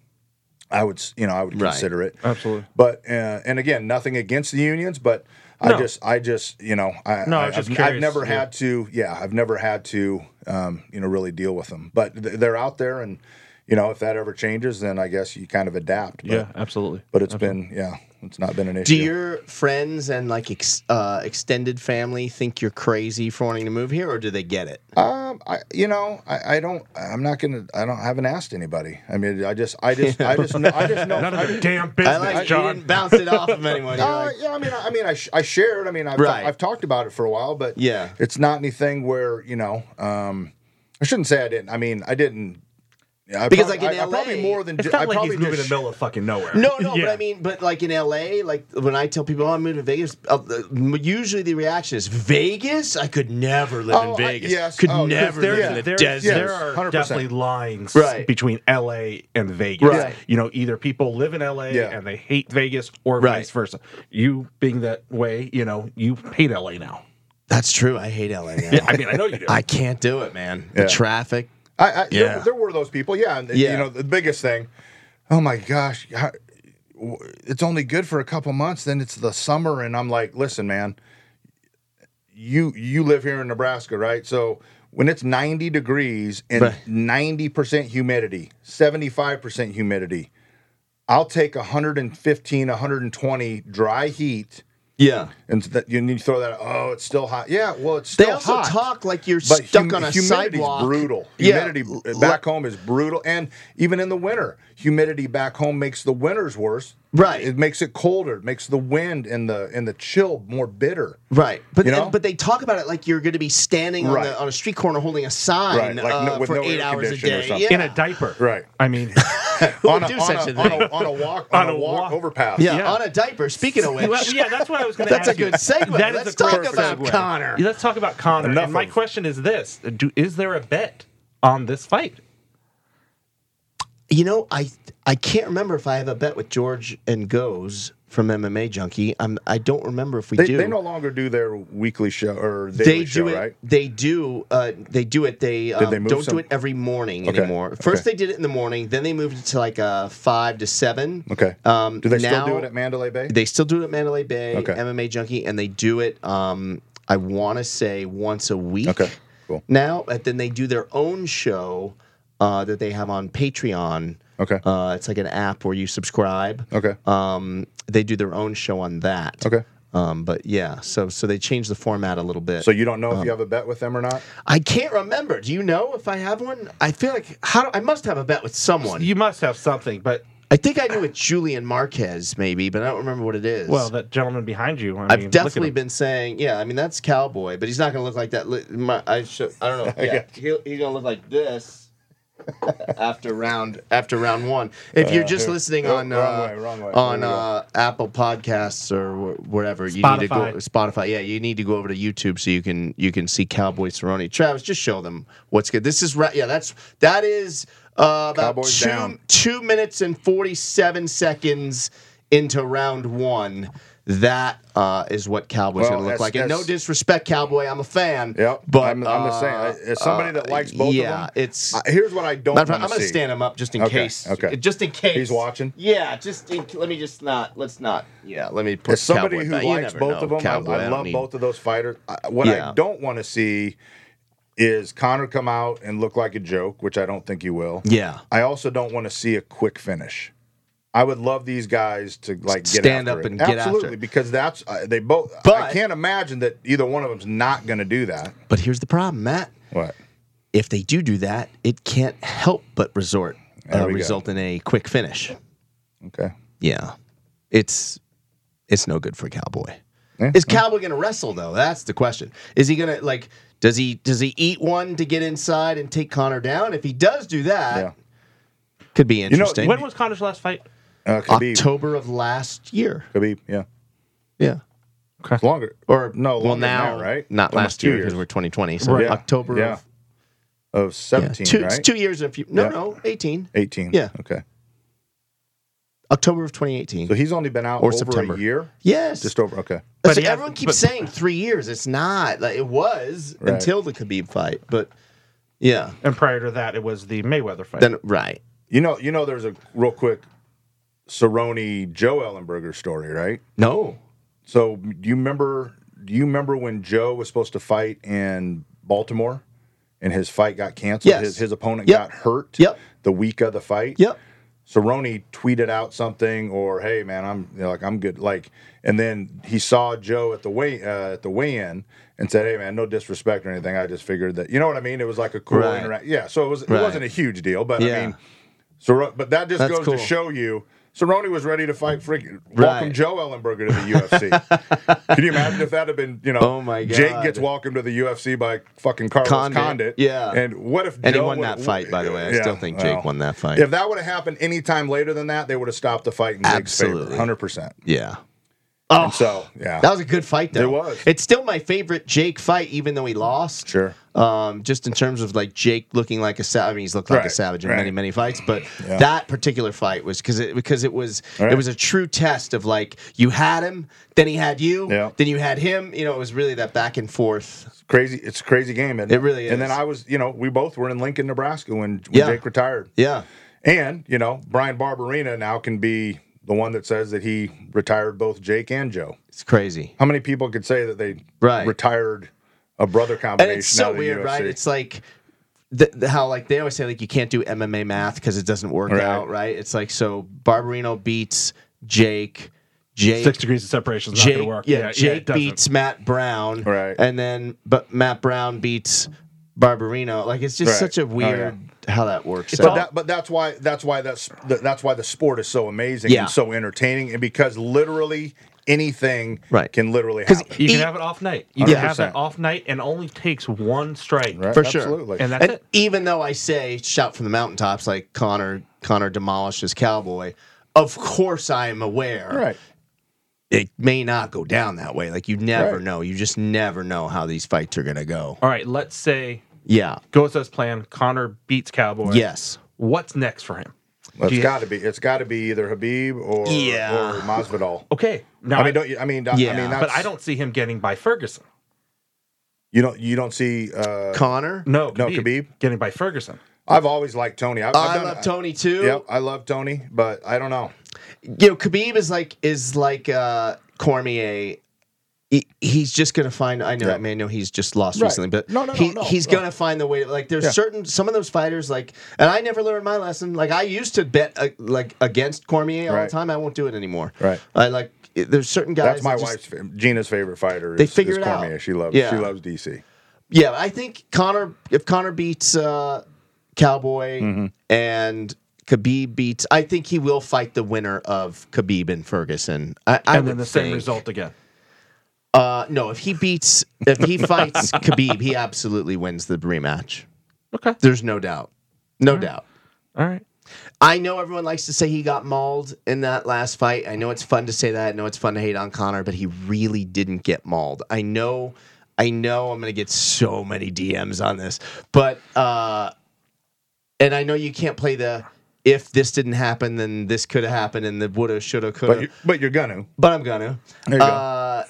I would, you know, I would Right. consider it. Absolutely. But uh, and again, nothing against the unions, but I No. just, I just, you know, I, No, I I, was just have curious, I've never yeah. had to, yeah, I've never had to, um, you know, really deal with them. But th- they're out there, and you know, if that ever changes, then I guess you kind of adapt. But, Yeah, absolutely. But it's been, yeah, it's not been an issue. Do your friends and like ex- uh, extended family think you're crazy for wanting to move here, or do they get it? Um, I, you know, I, I don't, I'm not gonna, I don't, I haven't asked anybody. I mean, I just, I just, I just, know, I just know. None I of your just- damn I business, like you John. didn't bounce it off of anyone. You're Uh, like, yeah, I mean, I, I mean, I, sh- I shared. I mean, I've, Right. I've talked about it for a while, but Yeah. it's not anything where you know. Um, I shouldn't say I didn't. I mean, I didn't. Yeah, I Because, probably, like, in I, I probably L A, more than It's ju- not I like probably he's moving in just the middle of fucking nowhere. No, no, Yeah. but I mean, but like in L A, like when I tell people, oh, I'm moving to Vegas, uh, usually the reaction is, Vegas? I could never live Oh, in I- Vegas. yes. Could Oh, yes. never There, live Yeah. in the there, desert. Yes. there are one hundred percent. definitely lines Right. between L A and Vegas. Right. You know, either people live in L A Yeah. and they hate Vegas, or Right. vice versa. You being that way, you know, you hate L A now. That's true. I hate L A now. Yeah, I mean, I know you do. I can't do it, man. Yeah. The traffic. I, I Yeah. there, there were those people, yeah. And, Yeah. You know, the biggest thing. Oh my gosh, how, it's only good for a couple months. Then it's the summer, and I'm like, listen, man. You you live here in Nebraska, right? So when it's ninety degrees and Right. ninety percent humidity, seventy-five percent humidity, I'll take one hundred fifteen, one hundred twenty dry heat. Yeah. And that you need to throw that. Oh, it's still hot. Yeah, well, it's They still also hot. talk like you're But stuck hum- on a humidity's sidewalk. brutal. Yeah. Humidity L- back home is brutal, and even in the winter, humidity back home makes the winters worse. Right. It makes it colder. It makes the wind and the and the chill more bitter. Right, but You know? and- but they talk about it like you're going to be standing on, Right. the, on a street corner holding a sign Right, like no- uh, with for no eight air hours a conditioning or day. something. Yeah. In a diaper. Right. I mean, on, would a, do on, such a, a on, thing? a, on a walk on, On a a walk walk. overpass. yeah, Yeah. on a diaper. Speaking of which, well, yeah, that's what I was going to that's ask a good segue. That is Let's a talk perfect about segue. Connor. Yeah, let's talk about Connor. Enough and my of- question is this: Do, Is there a bet on this fight? You know, I I can't remember if I have a bet with George and Goes from M M A Junkie. I'm I don't remember if we They, do. they no longer do their weekly show or daily They do show, it. right? They do. Uh, they do it. They, um, they move don't some- do it every morning Okay, anymore. First, okay. they did it in the morning. Then they moved it to like a five to seven. Okay. Um, do they now, still do it at Mandalay Bay? They still do it at Mandalay Bay, Okay. M M A Junkie, and they do it. Um, I want to say once a week. Okay, cool. Now, and then they do their own show uh, that they have on Patreon. Okay. Uh, it's like an app where you subscribe. Okay. Um, they do their own show on that. Okay. Um, but yeah, so so they changed the format a little bit. So you don't know if Um, you have a bet with them or not? I can't remember. Do you know if I have one? I feel like how do, I must have a bet with someone. You must have something, but I think I knew with Julian Marquez maybe, but I don't remember what it is. well, that gentleman behind you. I I've mean, look at definitely him. been saying, yeah. I mean, that's Cowboy, but he's not going to look like that. Li- My, I should, I don't know. Yeah, he'll, he's going to look like this after round after round one. If you're Uh, just here. listening Oh, on wrong uh, way, wrong way. on There we go. uh, Apple Podcasts or wh- wherever, you need to go Spotify. Spotify. Yeah, you need to go over to YouTube so you can you can see Cowboy Cerrone. Travis, just show them what's good. This is right. Yeah, that's that is uh, about Cowboys two down. two minutes and forty seven seconds into round one. That uh, is what Cowboy's Well, going to look that's- like. And no that's- disrespect, Cowboy. I'm a fan. Yep. But I'm, I'm the same. uh, As somebody that likes both yeah, of them, it's. uh, here's what I don't Matter of want fact, I'm to going to see. stand him up just in Okay, case. okay. Just in case He's watching? Yeah, just in, let me just not. Let's not. Yeah, let me put. As somebody Cowboy who back. You likes never both know, of them, I- Cowboy. I, don't love need- both of those fighters. I, what Yeah. I don't want to see is Conor come out and look like a joke, which I don't think he will. Yeah. I also don't want to see a quick finish. I would love these guys to like get Stand after up it. and get after Absolutely, it. because that's uh, they both. I But- can't imagine that either one of them's not going to do that. But here's the problem, Matt. What? If they do do that, it can't help but resort There uh, we go. result in a quick finish. Okay. Yeah, it's it's no good for Cowboy. Yeah. Is Cowboy going to wrestle though? That's the question. Is he going to like? Does he does he eat one to get inside and take Connor down? If he does do that, Yeah. could be know, interesting. When was Connor's last fight? Uh, Khabib. October of last year. Khabib. Yeah. Yeah. It's longer. Or No, well longer now, now, right? Not Almost last two year years. because we're twenty twenty. So Yeah. October Yeah. of Of yeah, seventeen, two, right? it's two years and a few. No, Yeah. no, eighteen. eighteen. Yeah. Okay. October of twenty eighteen. So he's only been out Or over September. a year. Yes. Just over. Okay. That's But he like has- everyone keeps but- saying three years. It's not. Like, it was Right. until the Khabib fight. But yeah. And prior to that, it was the Mayweather fight. Then right. You know. You know. There's a real quick Cerrone Joe Ellenberger story, right? No. So do you remember? Do you remember when Joe was supposed to fight in Baltimore, and his fight got canceled? Yes. His his opponent Yep. got hurt. Yep. The week of the fight. Yep. Cerrone tweeted out something, or hey man, I'm you know, like I'm good, like, and then he saw Joe at the weigh uh, at the weigh-in and said, hey man, no disrespect or anything. I just figured that you know what I mean. It was like a cool Right. interaction. Yeah. So it was it Right. wasn't a huge deal, but Yeah. I mean, Cerrone, but that just That's goes cool. to show you. Cerrone was ready to fight freaking Right. welcome Joe Ellenberger to the U F C. Can you imagine if that had been, you know, Oh, my Jake God. gets welcomed to the U F C by fucking Carlos Condit, Condit. yeah. And what if And he Joe won would've- that fight, by the way. I Yeah, still think Jake well, won that fight. If that would have happened any time later than that, they would have stopped the fight in Jake's favor. Absolutely. one hundred percent. Yeah. Oh, so, yeah. That was a good fight, though. It was. It's still my favorite Jake fight, even though he lost. Sure. Um, just in terms of like Jake looking like a savage. I mean, he's looked like a Right, savage in right. many, many fights, but Yeah. that particular fight was because it because it was Right. it was a true test of like you had him, then he had you, Yeah. then you had him. You know, it was really that back and forth. Crazy. It's a crazy game. And, It really And then is. I was, you know, we both were in Lincoln, Nebraska when, when Yeah. Jake retired. Yeah. And, you know, Brian Barberina now can be the one that says that he retired both Jake and Joe. It's crazy. How many people could say that they Right. retired a brother combination And it's out so of the weird, U F C? right? It's like the, the, how like they always say like you can't do M M A math because it doesn't work Right. out, right? It's like so Barbarino beats Jake, Jake, Six degrees of separation is not Jake, going to work. yeah, it Jake doesn't. beats Matt Brown, Right. And then but Matt Brown beats Barbarino. Like it's just Right. such a Oh, weird how that works. But out. that, but that's why that's why that's that's why the sport is so amazing Yeah. and so entertaining, and because literally anything Right. can literally 'Cause happen. You can E- have an off night. You can one hundred have that percent. off night and only takes one strike. Right? For sure. Absolutely. And that's and it. even though I say shout from the mountaintops like Connor Connor demolished his Cowboy, of course I am aware. right. It may not go down that way. Like you never Right. know. You just never know how these fights are gonna go. All right, let's say Yeah. goes as planned. Connor beats Cowboy. Yes. What's next for him? Well, Do it's you- got to be. It's got to be either Habib or Yeah. or Masvidal. Okay. Now, I mean, don't you? I mean, I Yeah. mean, that's, but I don't see him getting by Ferguson. You don't. You don't see. Uh, Connor. No, No, Khabib, Khabib? getting by Ferguson. I've always liked Tony. I've, Oh, I've I done- love Tony too. Yep, I love Tony, but I don't know. You know, Khabib is like is like uh, Cormier. He, he's just gonna find. I know. Yeah. I mean, I know he's just lost Right. recently, but No, no, no, he, no, he's no. gonna find the way. Like, there's Yeah. certain some of those fighters like, and I never learned my lesson. Like, I used to bet uh, like against Cormier all Right. the time. I won't do it anymore. Right. I like. There's certain guys. That's my that just- wife's fa- Gina's favorite fighter. Is, They figure is it out. Cormier. She loves. Yeah. She loves D C. Yeah, I think Connor. If Connor beats uh, Cowboy Mm-hmm. and Khabib beats, I think he will fight the winner of Khabib and Ferguson. I, I And then would the same think. result again. Uh, no, if he beats, if he fights Khabib, he absolutely wins the rematch. Okay. There's no doubt. No doubt. All right. I know everyone likes to say he got mauled in that last fight. I know it's fun to say that. I know it's fun to hate on Connor, but he really didn't get mauled. I know, I know I'm going to get so many D Ms on this, but, uh, and I know you can't play the, if this didn't happen, then this could have happened and the woulda, shoulda, But coulda. you, but you're gonna. But I'm gonna. There you go. uh,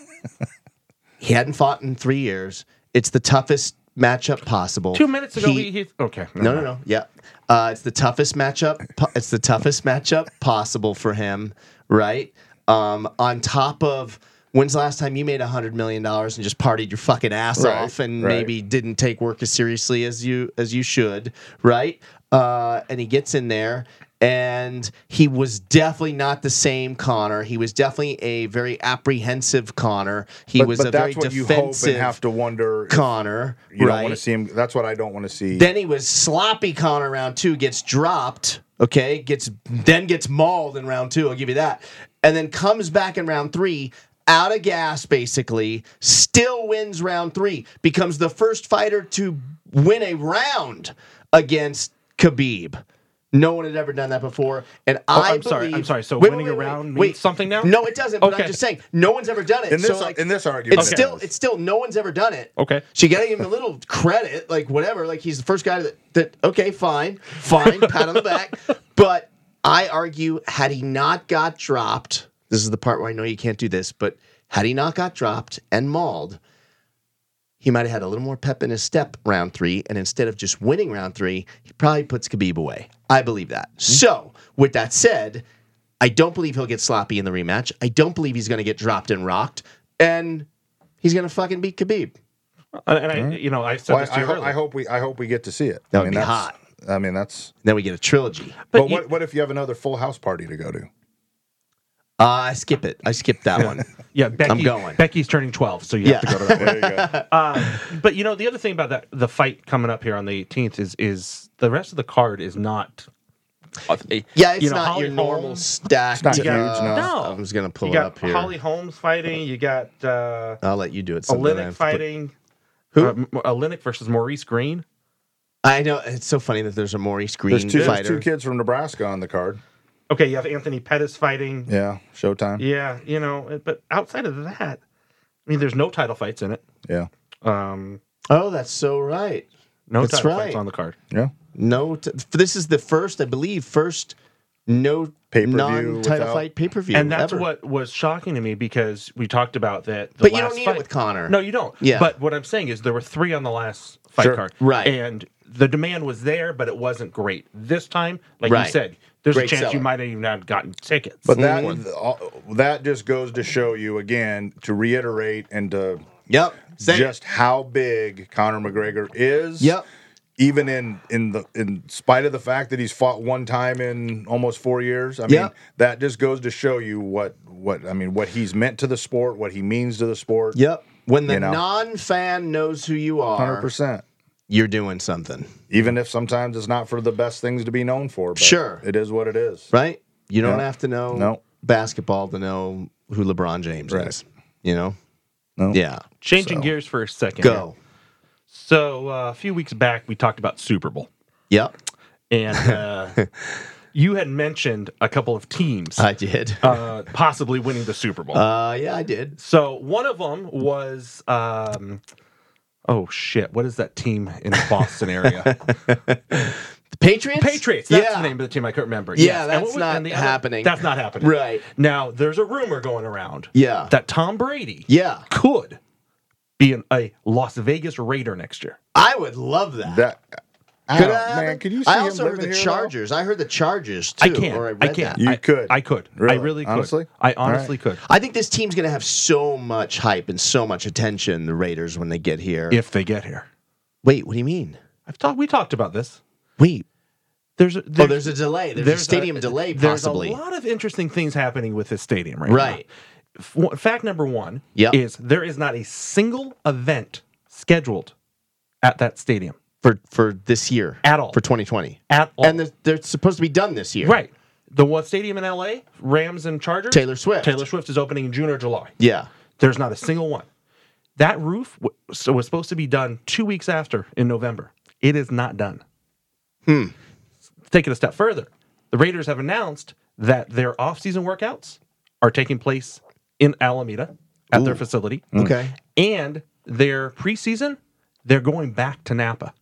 he hadn't fought in three years. It's the toughest matchup possible. Two minutes ago, He- he, he okay. no, no, no. Yeah, uh, it's the toughest matchup. po- It's the toughest matchup possible for him, right? Um, on top of when's the last time you made a hundred million dollars and just partied your fucking ass Right, off and right. maybe didn't take work as seriously as you as you should, right? Uh, and he gets in there. And he was definitely not the same Connor. He was definitely a very apprehensive Connor. He But, was but a very that's what you hope and defensive have to wonder. if Connor. You right? don't want to see him. That's what I don't want to see. Then he was sloppy Connor round two, gets dropped, okay, gets then gets mauled in round two, I'll give you that. And then comes back in round three, out of gas basically, still wins round three, becomes the first fighter to win a round against Khabib. No one had ever done that before, and Oh, I I'm sorry, believe- I'm sorry. So Wait, winning wait, a wait, round wait. means something now? No, it doesn't. But Okay. I'm just saying, no one's ever done it. in this so, like, in this argument, it's it still does. it's still no one's ever done it. Okay. So you gotta give him a little credit, like whatever. Like he's the first guy that, that okay, fine, fine, pat on the back. But I argue, had he not got dropped, this is the part where I know you can't do this, but had he not got dropped and mauled, he might have had a little more pep in his step round three, and instead of just winning round three, he probably puts Khabib away. I believe that. So, with that said, I don't believe he'll get sloppy in the rematch. I don't believe he's going to get dropped and rocked, and he's going to fucking beat Khabib. And, and I, you know, I said Well, this I, to I, you hope, earlier. I hope we I hope we get to see it. That I would mean, be that's, hot. I mean, that's. Then we get a trilogy. But But you- what what if you have another full house party to go to? Uh, I skip it. I skipped that one. Yeah, Becky, I'm going. Becky's turning twelve, so you Yeah. have to go to that. There you go. Uh, but you know, the other thing about that, the fight coming up here on the eighteenth is is the rest of the card is not. Yeah, it's You know, not Holly your normal Holmes- stacked. It's not uh, huge, no. No. I was going to pull You it got up here. Holly Holmes fighting. You got uh, I'll let you do it. sometime. I Olenek have to put- fighting. Who? Uh, M- Olenek versus Maurice Green. I know. It's so funny that there's a Maurice Green There's two, there's fighter. two kids from Nebraska on the card. Okay, you have Anthony Pettis fighting. Yeah, Showtime. Yeah, you know, but outside of that, I mean, there's no title fights in it. Yeah, Um, Oh, that's so right. no That's title right. fights on the card. yeah. No, t- this is the first, I believe, first no Pay-per-view non-title without- fight pay per view, And that's ever. what was shocking to me because we talked about that. The But you last don't need fight, it with Connor. No, you don't. Yeah. But what I'm saying is there were three on the last fight Sure. card. Right. And the demand was there, but it wasn't great. This time, like Right. you said, there's Great a chance seller. you might have even have gotten tickets. But that Mm-hmm. all- that just goes to show you again to reiterate and to Yep. Say it. just how big Conor McGregor is. Yep. Even in in the in spite of the fact that he's fought one time in almost four years, I mean Yep. that just goes to show you what what I mean what he's meant to the sport, what he means to the sport. Yep. When the You know. non-fan knows who you are, Hundred percent. you're doing something, Even if sometimes it's not for the best things to be known for. But Sure. it is what it is. right? You don't Yeah. have to know No. basketball to know who LeBron James Right. is. You know? No. Yeah. Changing So, gears for a second. Go. here. So uh, a few weeks back, we talked about Super Bowl. Yep. And uh, you had mentioned a couple of teams I did. uh, possibly winning the Super Bowl. Uh, yeah, I did. So one of them was, um, oh shit, what is that team in the Boston area? The Patriots? Patriots. That's yeah. the name of the team I couldn't remember. Yeah, Yes. And that's what was- not and the other- happening. That's not happening. Right. Now, there's a rumor going around Yeah. that Tom Brady Yeah. could be an, a Las Vegas Raider next year. I would love that. That I Could don't- I man, happen? could you see I him also heard living the here, though? Chargers. I heard the Chargers too. I can't. Or I, I read can't. that. You I, could. I could. Really? I really could. Honestly? I All honestly right. could. I think this team's going to have so much hype and so much attention, the Raiders, when they get here. If they get here. Wait, what do you mean? I've talked. We talked about this. Wait. There's a, Oh, there's, there's a delay. There's, a stadium delay, there's possibly. a lot of interesting things happening with this stadium right, Right. now. F- Fact number one Yep. is there is not a single event scheduled at that stadium for for this year. At all. For twenty twenty. at all. And they're, they're supposed to be done this year. right. The one stadium in L A, Rams and Chargers. Taylor Swift. Taylor Swift is opening in June or July. Yeah. There's not a single one. That roof w- so was supposed to be done two weeks after in November. It is not done. Hmm. Take it a step further. The Raiders have announced that their off-season workouts are taking place in Alameda at their Ooh. facility. Okay. And their preseason, they're going back to Napa.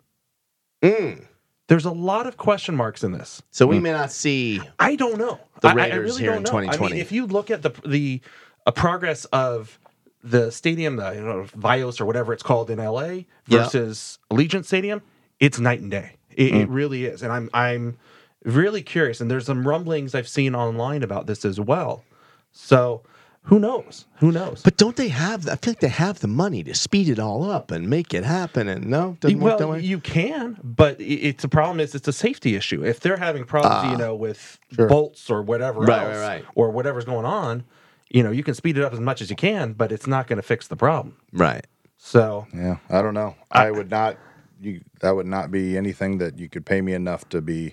Mm. There's a lot of question marks in this. So we may not see. I don't know. The I- I, Raiders really here don't in know. twenty I twenty. mean, if you look at the the uh, progress of the stadium, the you know, Vios or whatever it's called in L A Yeah. versus Allegiant Stadium, it's night and day. It, it really is, and I'm I'm really curious. And there's some rumblings I've seen online about this as well. So who knows? Who knows? But don't they have? I feel like they have the money to speed it all up and make it happen. And no, doesn't work that well, way. you can, but i- it's a problem. Is it's a safety issue. If they're having problems, you know, with Sure. bolts or whatever Right, else, right, right. or whatever's going on, you know, you can speed it up as much as you can, but it's not going to fix the problem. Right. So Yeah, I don't know. I, would not. You that would not be anything that you could pay me enough to be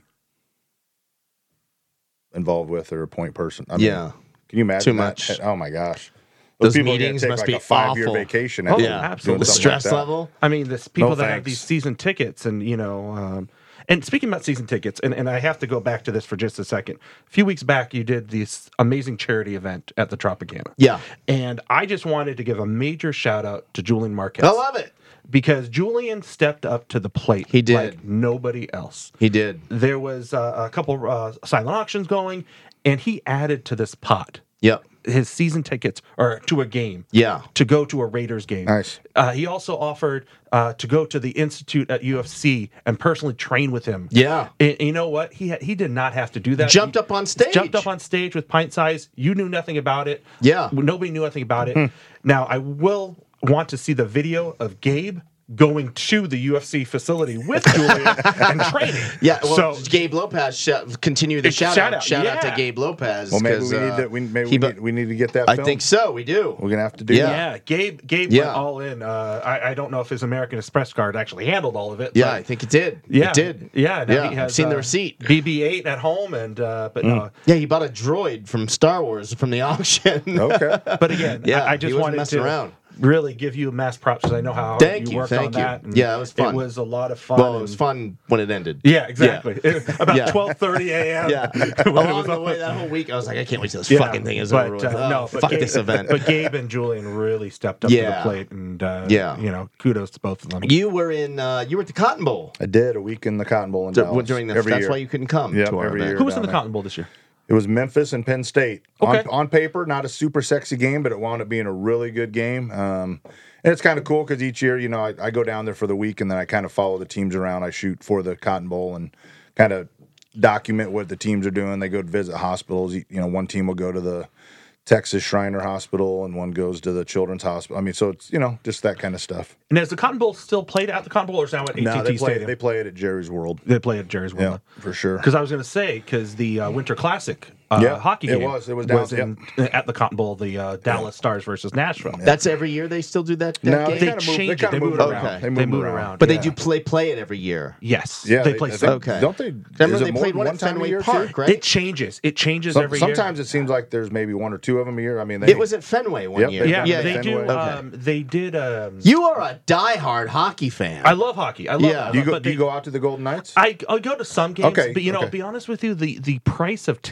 involved with or a point person. I mean, Yeah. Can you imagine Too that? much. Oh my gosh. Those people are gonna meetings take must like be a five-year awful. vacation. Oh, after yeah. doing absolutely. The something like stress that. level. I mean, this people No that have thanks. these season tickets, and you know, um, and speaking about season tickets, and, and I have to go back to this for just a second. A few weeks back, you did this amazing charity event at the Tropicana. Yeah. And I just wanted to give a major shout out to Julian Marquez. I love it. Because Julian stepped up to the plate. He did. Like nobody else. He did. There was uh, a couple uh, silent auctions going, and he added to this pot Yep. his season tickets or to a game. Yeah. To go to a Raiders game. Nice. Uh, he also offered uh, to go to the Institute at U F C and personally train with him. Yeah. And, and you know what? He had, he did not have to do that. Jumped He up on stage. Jumped up on stage with pint size. You knew nothing about it. Yeah. Nobody knew anything about it. Now, I will want to see the video of Gabe going to the U F C facility with Julian and training. Yeah, well, so Gabe Lopez, sh- continue the It's shout, shout out. out, Shout out to yeah. Gabe Lopez. Well, maybe 'cause, we need uh, to. We, maybe he we bu- need, we need to get that. I film. think so. We do. We're gonna have to do Yeah. that. yeah, Gabe Gabe Yeah. went all in. Uh, I, I don't know if his American Express card actually handled all of it. Yeah, but I think it did. yeah, It did. Yeah, now Yeah, he I've has, seen the uh, receipt. B B eight at home, and uh, but no. Yeah, he bought a droid from Star Wars from the auction. Okay. But again, Yeah, I, I he just wasn't wanted messing to around. really give you mass props because I know how hard Thank you you, worked thank on you. that. and Yeah, it was fun. It was a lot of fun. Well, it and- was fun when it ended. Yeah, exactly. About Yeah. twelve thirty a.m. Yeah. when it Along was the all- way, that whole week, I was like, I can't wait till this Yeah, fucking thing is but, over with. uh, Oh, no, but fuck Gabe- this event. But Gabe and Julian really stepped up to Yeah. the plate, and uh, Yeah. you know, kudos to both of them. You were in. Uh, you were at the Cotton Bowl. I did a week in the Cotton Bowl in D- Dallas. during the, every that's year. why you couldn't come Yep, to our every event. year. Who was in down the there. Cotton Bowl this year? It was Memphis and Penn State. Okay. On, on paper, not a super sexy game, but it wound up being a really good game. Um, and it's kind of cool because each year, you know, I, I go down there for the week and then I kind of follow the teams around. I shoot for the Cotton Bowl and kind of document what the teams are doing. They go to visit hospitals. You know, one team will go to the Texas Shriner Hospital and one goes to the Children's Hospital. I mean, so it's, you know, just that kind of stuff. And is the Cotton Bowl still played at the Cotton Bowl, or is now at A T and T No, they play, Stadium? they play it at Jerry's World. They play at Jerry's Yeah, World. for sure. Because I was going to say, because the uh, Winter Classic uh, Yeah, hockey it game was. It was down- in, at the Cotton Bowl, the uh, Dallas Stars versus Nashville. That's every year they still do that, that No, game? They kinda move- change it. kinda They move move it it around. around. They They move move it it around. around. but yeah. they do play play it every year. Yes. Yeah, they play I some. think- Okay. Don't they? Remember is they it more played than one one at time a Fenway year, Park, too? right? It changes. It changes Some- every year. sometimes it seems like there's maybe one or two of them a year. I mean, they, It was at Fenway one Yep, year. they've Yeah, done yeah it they at do. Fenway. Um, they did. Um, You are a diehard hockey fan. I love hockey. I love. Yeah. I Do you love- go? but Do you they- go out to the Golden Knights? I I go to some games, Okay, but you know, okay. I'll be honest with you, the the price of tickets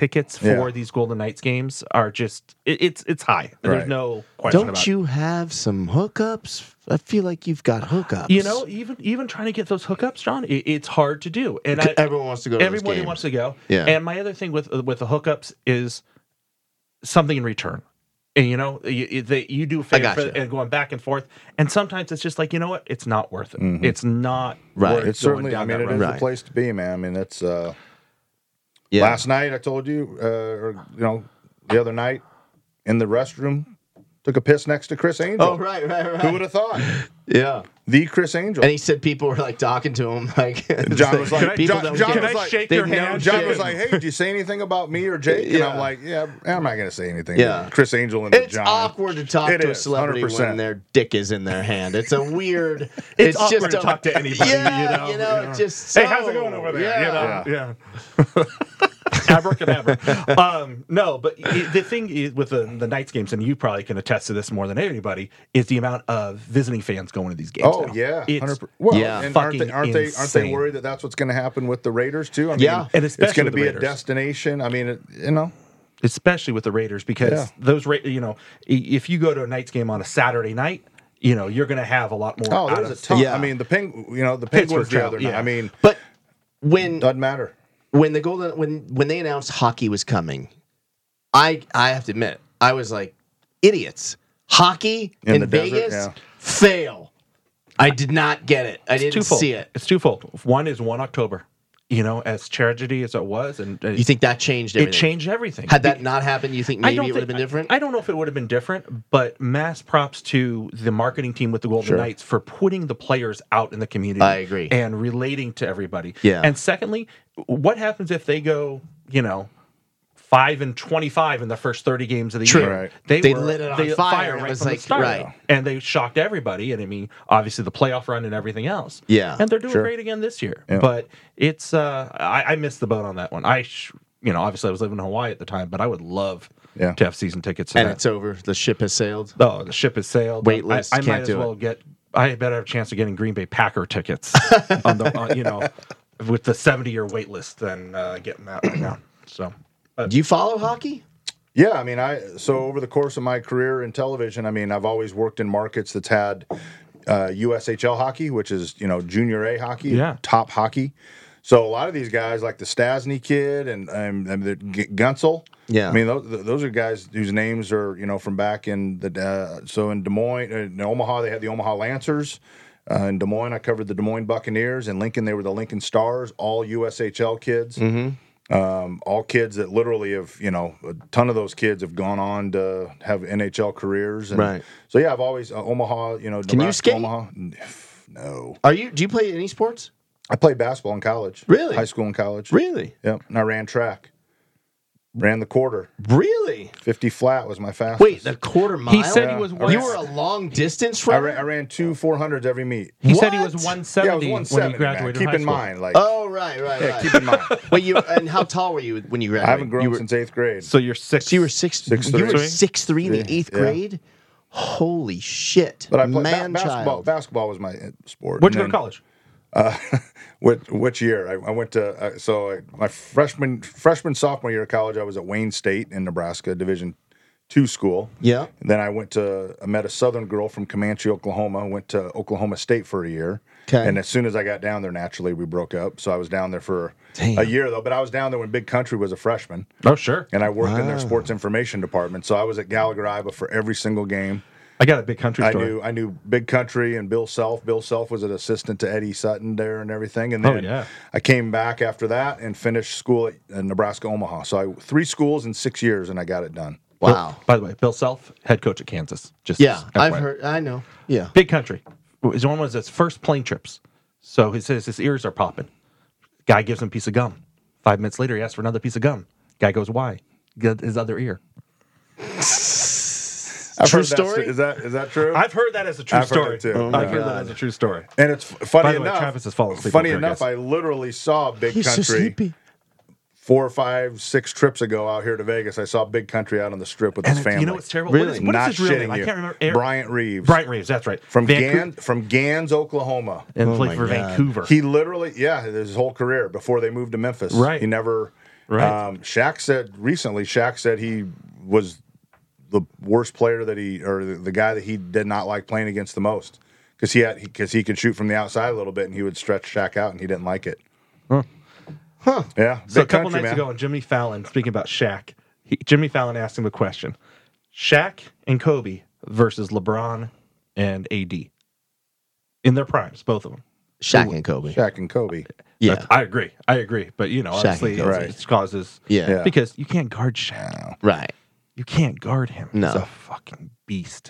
for Yeah. these Golden Knights games are just it, it's it's high. There's Right. no question Don't about you have some hookups? I feel like you've got hookups. it. You know, even even trying to get those hookups, John, it, it's hard to do. And I, everyone wants to go to those everybody games. wants to go. Yeah. And my other thing with with the hookups is something in return. And you know, you, you- they, you do a favor gotcha. for- and going back and forth. And sometimes it's just like, you know what? It's not worth it. It's not Right. worth It's going certainly. down I mean, that it road. is Right. the place to be, man. I mean, it's. Uh, Yeah. Last night, I told you, uh, or you know, the other night in the restroom, took a piss next to Chris Angel. Oh, right, right, right. Who would have thought? Yeah. The Chris Angel. And he said people were like talking to him, like John was like, people John, don't John get was it. like, shake They've your never hand? John shaken. was like, "Hey, did you say anything about me or Jake?" And I'm Yeah. like, "Yeah, I'm not going to say anything." Yeah. to Chris Angel and to It's John. awkward to talk It to a is, celebrity one hundred percent. when their dick is in their hand. It's a weird. It's awkward just to a- talk to anybody, Yeah, you know, you know, you know. just Hey, so, how's it going over there? Yeah. You know? Yeah. Abracadabra. um, no, but i- the thing is with the, the Knights games, and you probably can attest to this more than anybody, is the amount of visiting fans going to these games. Oh now. yeah, It's one hundred percent. Well, Yeah. and aren't they fucking aren't they aren't they insane. worried that that's what's going to happen with the Raiders too? I mean, Yeah. And it's especially going to with the be a Raiders. destination. I mean, it, you know, especially with the Raiders, because Yeah. those Ra- you know, i- if you go to a Knights game on a Saturday night, you know, you're going to have a lot more. oh, out there's of a ton. Yeah. I mean, the ping, you know, the Pittsburgh Penguins the crowd, other night. yeah. I mean, But when doesn't matter. when the golden when when they announced hockey was coming, I I have to admit I was like, idiots. Hockey In in, the desert, Vegas, yeah. fail. I did not get it. I didn't twofold. see it. It's twofold. One is one October. You know, as tragedy as it was, and uh, You think that changed it everything? changed everything. Had that not happened, you think I maybe don't it would have think- been different? I, I don't know if it would have been different, but mass props to the marketing team with the Golden Sure. Knights for putting the players out in the community. I agree. And relating to everybody. Yeah. And secondly, what happens if they go, you know, five and twenty-five in the first thirty games of the True. year? Right. They lit it on fire, and it right was from like- the start. right. And they shocked everybody. And I mean, obviously the playoff run and everything else. Yeah. And they're doing Sure. great again this year. Yeah. But it's, uh, I, I missed the boat on that one. I, sh- you know, obviously I was living in Hawaii at the time, but I would love Yeah. to have season tickets to and that. it's over. The ship has sailed. Oh, the ship has sailed. Wait I, list, I can't might as do well it. get. I better have a chance of getting Green Bay Packer tickets on the, on, you know, with the seventy-year wait list than uh, getting that right now. So, Do you follow hockey? Yeah, I mean, I so over the course of my career in television, I mean, I've always worked in markets that's had uh, U S H L hockey, which is you know junior A hockey, Yeah. top hockey. So a lot of these guys, like the Stasny kid and, um, and the G- Gunsel, Yeah. I mean, those, those are guys whose names are you know from back in the uh, so in Des Moines, uh, in Omaha, they had the Omaha Lancers. Uh, in Des Moines, I covered the Des Moines Buccaneers. In Lincoln, they were the Lincoln Stars, all U S H L kids. Mm-hmm. Um, all kids that literally have, you know, a ton of those kids have gone on to have N H L careers. And Right. So yeah, I've always uh, Omaha, you know, Can you Nebraska, skate? Omaha. No, Are you? Do you play any sports? I played basketball in college. Really? High school and college. Really? Yep. And I ran track. Ran the quarter. Really? fifty flat was my fastest. Wait, the quarter mile. he said he was. Yeah. One, you were a long distance I runner. ran, I ran two four hundreds every meet. he said he What? was one Yeah, I was seventy one when seventy. he graduated. Keep high in school. mind, like, Oh, right, right, yeah, right. keep in mind. Wait, you and how tall were you when you graduated? I haven't grown you were, since eighth grade. So you're six. So you were six. Six you were three. six three in the eighth Yeah. grade. Holy shit! But I played ba- man basketball. child. Basketball was my uh, sport. Where'd you And go to then- college? Uh, which, which year? I, I went to uh, so I, my freshman freshman sophomore year of college. I was at Wayne State in Nebraska, Division two school. Yeah. And then I went to I met a Southern girl from Comanche, Oklahoma. Went to Oklahoma State for a year. 'Kay. And as soon as I got down there, naturally we broke up. So I was down there for Damn. a year though. But I was down there when Big Country was a freshman, Oh, sure. and I worked in Wow. their sports information department. So I was at Gallagher, Iowa for every single game. I got a big country I story. knew I knew Big Country and Bill Self. Bill Self was an assistant to Eddie Sutton there and everything. And Oh, then yeah. I came back after that and finished school at uh, Nebraska Omaha. So I three schools in six years, and I got it done. Wow. By the way, Bill Self, head coach at Kansas. Just Yeah, F I've Y I. heard. I know. Yeah. Big country. His one was his first plane trips. So he says his ears are popping. Guy gives him a piece of gum. Five minutes later, he asks for another piece of gum. Guy goes, why? Get his other ear. I've True heard that story? st- Is that is that true? I've heard that as a true I've heard story. it too. Oh my I've heard God. that as a true story. and it's f- funny By the way, enough. Travis is falling asleep Funny over here, enough, guys. I literally saw Big He's so Country sleepy. four or five, six trips ago out here to Vegas. I saw Big Country out on the strip with And his it- family. you know what's terrible? Really? What is, what is Not his real shitting name? I you. can't remember. Air- Bryant Reeves. Bryant Reeves, that's right. from Vancouver- Gans from Gans, Oklahoma. and Oh played my for God. Vancouver. He literally, yeah, his whole career before they moved to Memphis. Right. He never, Right. Um, Shaq said recently. Shaq said he was the worst player that he, or the, the guy that he did not like playing against the most, because he had because he could shoot from the outside a little bit, and he would stretch Shaq out, and he didn't like it. Huh. Huh. Yeah. So a big couple country, nights man. ago, when Jimmy Fallon, speaking about Shaq, he, Jimmy Fallon asked him a question: Shaq and Kobe versus LeBron and A D in their primes, both of them. Shaq and Kobe. Shaq and Kobe. Yeah. That's- I agree. I agree. But you know, Shaq and obviously, Kobe. it's- it causes Yeah. Yeah. because you can't guard Shaq. Right. You can't guard him. No. He's a fucking beast.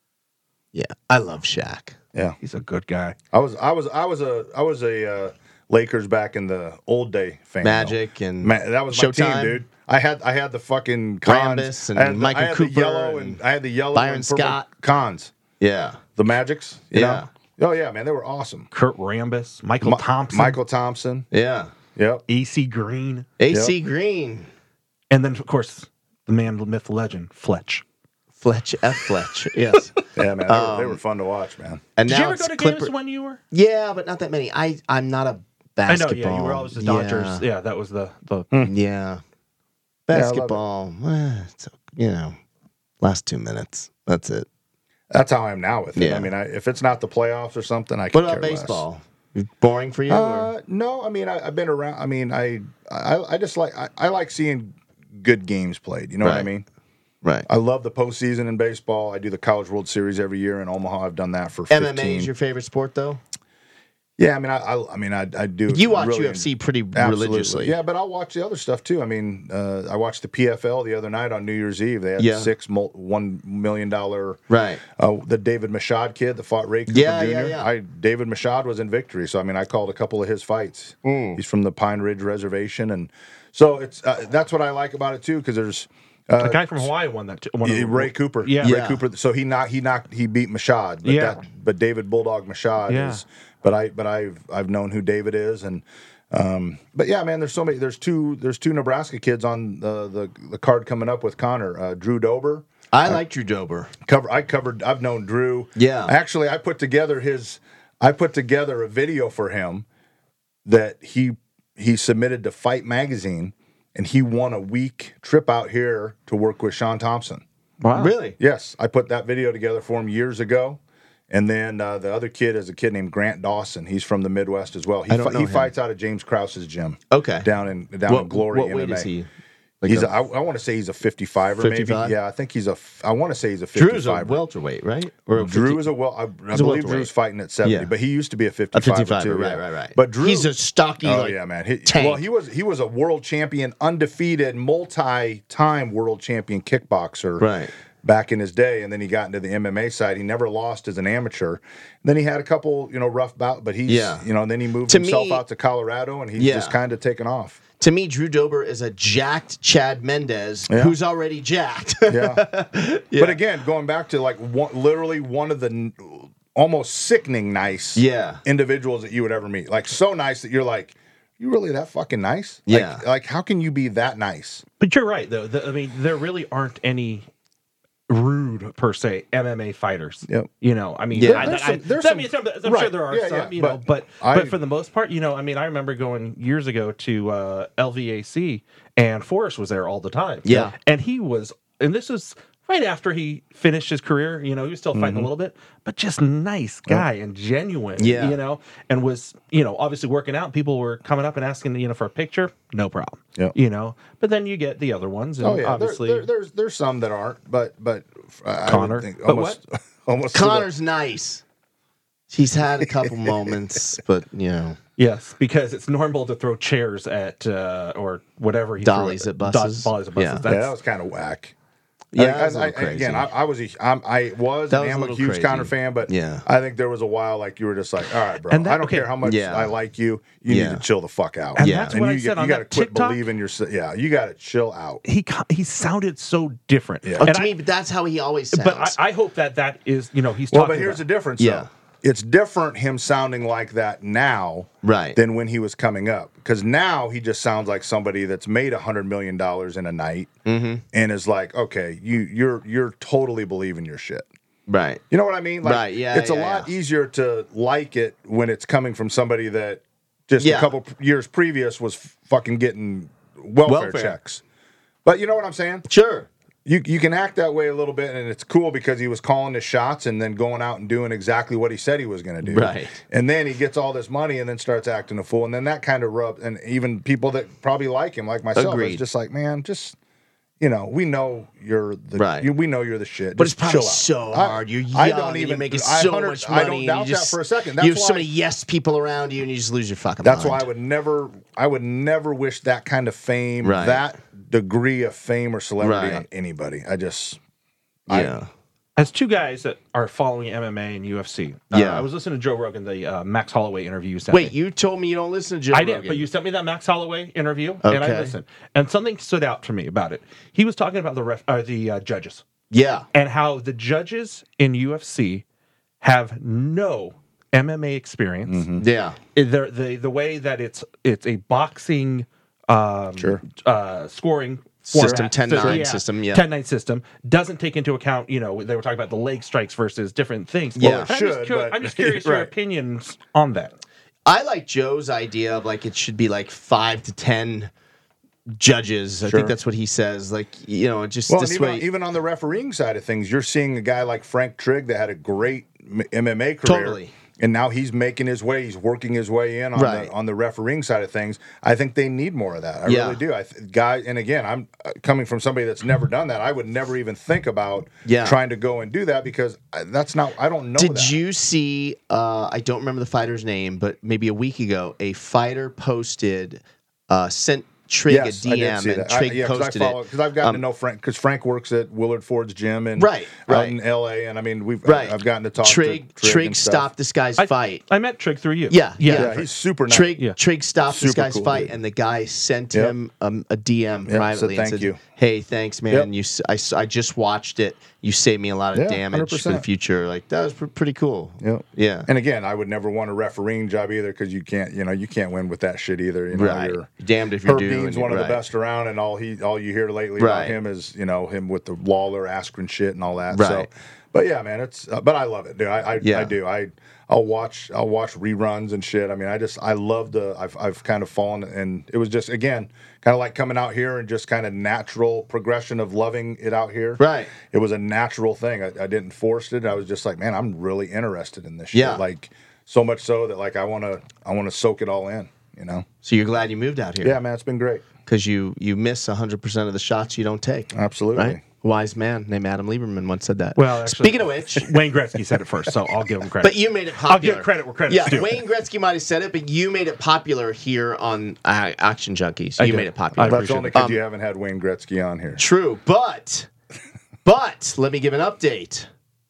Yeah. I love Shaq. Yeah. He's a good guy. I was I was I was a I was a uh, Lakers back in the old day fan. Magic and Man, that was my Showtime. team, dude. I had I had the fucking cons. Rambis and I had the, Michael I had Cooper the yellow and and I had the yellow Byron and purple Scott. cons. Yeah. The Magics. You Yeah. know? Oh yeah, man, they were awesome. Kurt Rambis, Michael Mi- Thompson, Michael Thompson. Yeah. Yep. A C Green, A C Green. and then of course the man, the myth, legend, Fletch. Fletch F. Fletch. Yes. Yeah, man, they, were, they Um, were fun to watch, man. And Did now you ever it's go to Clipper- games when you were? Yeah, but not that many. I I'm not a I know, basketball. yeah, you were always the Dodgers. Yeah, that was the the. Yeah. Yeah, I love Basketball. eh, it's, you know, last two minutes. That's it. That's how I am now with it. Yeah. I mean, I, if it's not the playoffs or something, I What can about care less. baseball? Boring for you? or? Uh, no, I mean, I, I've been around. I mean, I I, I just like I, I like seeing good games played. You know what I Right. mean? Right. I love the postseason in baseball. I do the College World Series every year in Omaha. I've done that for M fifteen. M A is your favorite sport, though. Yeah, I mean, I, I, I mean, I, I do. You watch really U F C pretty Absolutely. religiously. Yeah, but I'll watch the other stuff too. I mean, uh, I watched the P F L the other night on New Year's Eve. They had Yeah. six mul- one million dollar. Right. Uh, the David Mashad kid that fought Ray Cooper Yeah, Junior yeah, yeah. I David Mashad was in victory, so I mean, I called a couple of his fights. Mm. He's from the Pine Ridge Reservation, and so it's uh, that's what I like about it too, because there's. The Uh, guy from Hawaii won that. Too, one of the- Ray Cooper, Yeah. Ray Yeah. Cooper. So he knocked, he knocked, he beat Mashad. But Yeah. that, but David Bulldog Mashad Yeah. is. But I, but I've, I've known who David is, and, um, but yeah, man, there's so many. There's two, there's two Nebraska kids on the the, the card coming up with Connor. Uh, Drew Dober. I like Drew Dober. Cover, I covered. I've known Drew. Yeah. Actually, I put together his. I put together a video for him that he he submitted to Fight Magazine. And he won a week trip out here to work with Sean Thompson. Wow. Really? Yes, I put that video together for him years ago. And then uh, the other kid is a kid named Grant Dawson. He's from the Midwest as well. He, I don't know he him. fights out of James Krause's gym. Okay. Down in down What, in Glory what weight M M A. is he? Like He's a- a, I, I want to say he's a fifty-five or maybe. fifty-five? Yeah, I think he's a. f- I want to say he's a fifty-five. Drew's a welterweight, right? Or a Drew fifty is a well. I, I He's a believe welterweight. Drew's fighting at seventy, Yeah. but he used to be a a fifty-five. fifty-five, too, right, yeah. right, right. But Drew, he's a stocky, Oh like, yeah, man. He, tank. well, he was he was a world champion, undefeated, multi-time world champion kickboxer. Right. Back in his day, and then he got into the M M A side. He never lost as an amateur. Then he had a couple, you know, rough bouts, but he's, Yeah. you know, and then he moved To himself me- out to Colorado, and he's Yeah. just kind of taken off. To me, Drew Dober is a jacked Chad Mendez Yeah. who's already jacked. Yeah. But again, going back to like one, literally one of the n- almost sickening nice Yeah. individuals that you would ever meet. Like so nice that you're like, you really that fucking nice? Yeah. Like, like how can you be that nice? But you're right, though. The, I mean, there really aren't any rude per se M M A fighters. Yep. You know, I mean, Yeah. I, There's I, some- there's I some- mean, some- I'm right. sure there are Yeah, some, yeah, you but know, but I- but for the most part, you know, I mean, I remember going years ago to uh, L V A C, and Forrest was there all the time. Yeah. and he was, and this was right after he finished his career. You know, he was still fighting a little bit, but just nice guy and genuine. Yeah. you know, and was, you know, obviously working out. People were coming up and asking, you know, for a picture. No problem. Yeah. you know, but then you get the other ones, and Oh yeah, there- obviously. there, there's there's some that aren't, but but uh, I would Connor. think But almost, almost to the- Connor's nice. He's had a couple moments, but you know, Yes, because it's normal to throw chairs at uh, or whatever he Dollies threw at buses. Do- dollies at buses. Yeah. yeah, That's, that was kind of whack. Yeah, I, that was a I, little I, crazy. again, I, I was a, I'm, I was, That and was a am a little huge crazy. Connor fan, but Yeah. I think there was a while like you were just like, all right, bro, And that- I don't okay. care how much Yeah. I like you, you Yeah. need to chill the fuck out. And Yeah. that's what you I said get- on you gotta that quit TikTok. believing yourself. Yeah, you got to chill out. he co- he sounded so different. Yeah. oh, And to I- me, but that's how he always sounds. but I, I hope that that is, you know, he's Well, talking but here's the about. difference. Yeah. though. It's different him sounding like that now, Right. than when he was coming up. Because now he just sounds like somebody that's made a hundred million dollars in a night, Mm-hmm. and is like, okay, you you're you're totally believing your shit. right. You know what I mean? Like, Right, yeah, It's a yeah, lot yeah. easier to like it when it's coming from somebody that just Yeah. a couple p- years previous was f- fucking getting welfare, Welfare. checks. But you know what I'm saying? Sure. You you can act that way a little bit, and it's cool because he was calling the shots and then going out and doing exactly what he said he was going to do. Right. And then he gets all this money and then starts acting a fool, and then that kind of rubs. And even people that probably like him, like myself, Agreed. is just like, man, just you know, we know you're the Right. you, we know you're the shit. But Just it's probably chill out. so I- hard. You're young I don't and even you're making I so hundred- much I money. don't and doubt you just, that for a second. you That's have why, so many yes people around you, and you just lose your fucking That's mind. why I would never, I would never wish that kind of fame, Right. that degree of fame or celebrity Right. on anybody. I just, Yeah. As two guys that are following M M A and U F C, uh, Yeah. I was listening to Joe Rogan, the uh, Max Holloway interview. You sent Wait, me. you told me you don't listen to Joe I Rogan. did, but you sent me that Max Holloway interview, and I Okay. listened. And something stood out to me about it. He was talking about the ref, uh, the uh, judges, Yeah. and how the judges in U F C have no M M A experience. Yeah. The, the the way that it's it's a boxing um, Sure. uh, scoring System, format. ten nine system, yeah. ten nine system doesn't take into account, you know, they were talking about the leg strikes versus different things. Yeah. And I'm, Should, just curious, but- I'm just curious your Right. opinions on that. I like Joe's idea of like it should be like five to ten judges. I Sure. think that's what he says. Like, you know, just well, and this even, way. even on the refereeing side of things, you're seeing a guy like Frank Trigg that had a great M M A career. Totally. And now he's making his way. He's working his way in on Right. the on the refereeing side of things. I think they need more of that. I Yeah. really do. I th- guy, and again, I'm uh, coming from somebody that's never done that. I would never even think about Yeah. trying to go and do that because I- that's not. I don't know. Did that. you see? Uh, I don't remember the fighter's name, but maybe a week ago, a fighter posted, uh, sent Trigg Yes, a I D did M, see and that. I, Trigg yeah, because I posted follow it. because I've gotten Um, to know Frank because Frank works at Willard Ford's gym and Right, out right. in L A, and I mean we've Right. I've gotten to talk Trigg, to Trigg, Trigg and stuff. stopped this guy's I, fight. I met Trigg through you. Yeah, yeah. Yeah, he's super nice. Trigg, Yeah. Trigg stopped this Super guy's cool, fight, dude. and the guy sent Yep. him um, a D M Yep, privately said and thank said, you. "Hey, thanks, man. Yep. You, s- I, s- I just watched it. You saved me a lot of Yeah, damage for the one hundred percent. future. Like that was pr- pretty cool." Yep. Yeah. And again, I would never want a refereeing job either because you can't, you know, you can't win with that shit either. You know, Right. you're, Damned if you Herb do. Dean's and- one of right. the best around, and all he, all you hear lately Right. about him is, you know, him with the Lawler, Askren shit and all that. Right. So, but yeah, man, it's, uh, but I love it, dude. I, I, Yeah. I do. I, I'll watch, I'll watch reruns and shit. I mean, I just, I love the, I've, I've kind of fallen, and it was just again, kind of like coming out here and just kind of natural progression of loving it out here. Right. It was a natural thing. I, I didn't force it. I was just like, man, I'm really interested in this shit. Yeah. Like so much so that like I want to, I want to soak it all in. You know. So you're glad you moved out here? Yeah, man, it's been great. Because you you miss one hundred percent of the shots you don't take. Absolutely. Right? Wise man named Adam Lieberman once said that. Well, actually- speaking of which, Wayne Gretzky said it first, so I'll give him credit. but you made it popular. I'll give credit where credit's Yeah, due. Wayne Gretzky might have said it, but you made it popular here on uh, Action Junkies. I You did. made it popular. I That's appreciate only it. because Um, you haven't had Wayne Gretzky on here. True, but but let me give an update.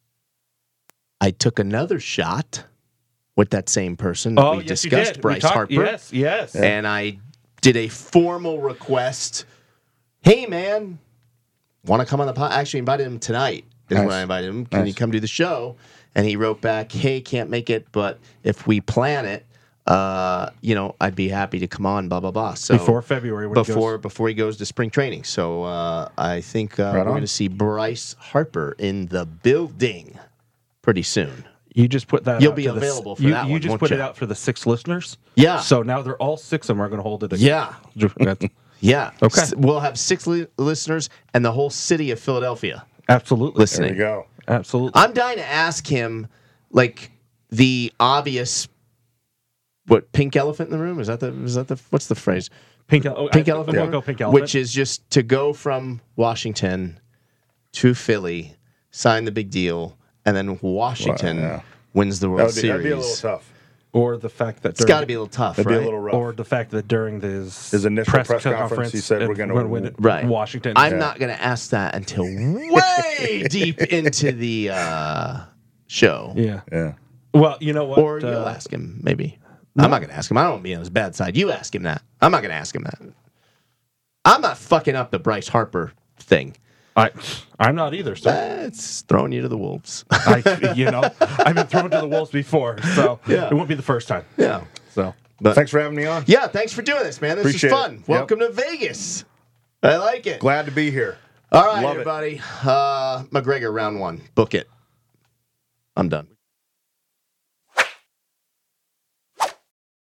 I took another shot with that same person that oh, we yes, you discussed, did. We Bryce talked- Harper. Yes, yes. And I did a formal request. Hey, man, want to come on the pod? Actually, invited him tonight. Is Nice. when I invited him. Can Nice. you come do the show? And he wrote back, "Hey, can't make it, but if we plan it, uh, you know, I'd be happy to come on." Blah blah blah. So Before February, when he before goes- before he goes to spring training. So uh, I think uh, Right we're on. going to see Bryce Harper in the building pretty soon. You just put that. You'll out be to the- available for you, that You one, just won't put you? it out for the six listeners. Yeah. So now they're all six of them are going to hold it. Yeah. That's- Yeah. Okay. S- We'll have six li- listeners and the whole city of Philadelphia Absolutely. listening. There you go. Absolutely. I'm dying to ask him, like, the obvious, what, pink elephant in the room? Is that the, is that the, what's the phrase? Pink, ele- oh, Pink I, elephant? We'll in the go room? pink elephant. Which is just to go from Washington to Philly, sign the big deal, and then Washington Well, yeah. wins the That World would be, Series. that'd be a little tough. or the fact that It's got to be a little tough, That'd right? be a little rough. or the fact that during this His initial press conference, he said, it- "We're gonna we're win it, Right. Washington." I'm Yeah. not going to ask that until way deep into the uh, show. Yeah. yeah. Well, you know what? Or uh, you'll ask him, maybe. I'm not going to ask him. I don't want to be on his bad side. You ask him that. I'm not going to ask him that. I'm not fucking up the Bryce Harper thing. I, I'm not either. So That's throwing you to the wolves. I, you know, I've been thrown to the wolves before, so Yeah. it won't be the first time. yeah. So But Thanks for having me on. yeah, thanks for doing this, man. This Appreciate is fun. it. Welcome to Vegas. I like it. Glad to be here. All right, Love it. everybody. Uh, McGregor, round one. Book it. I'm done.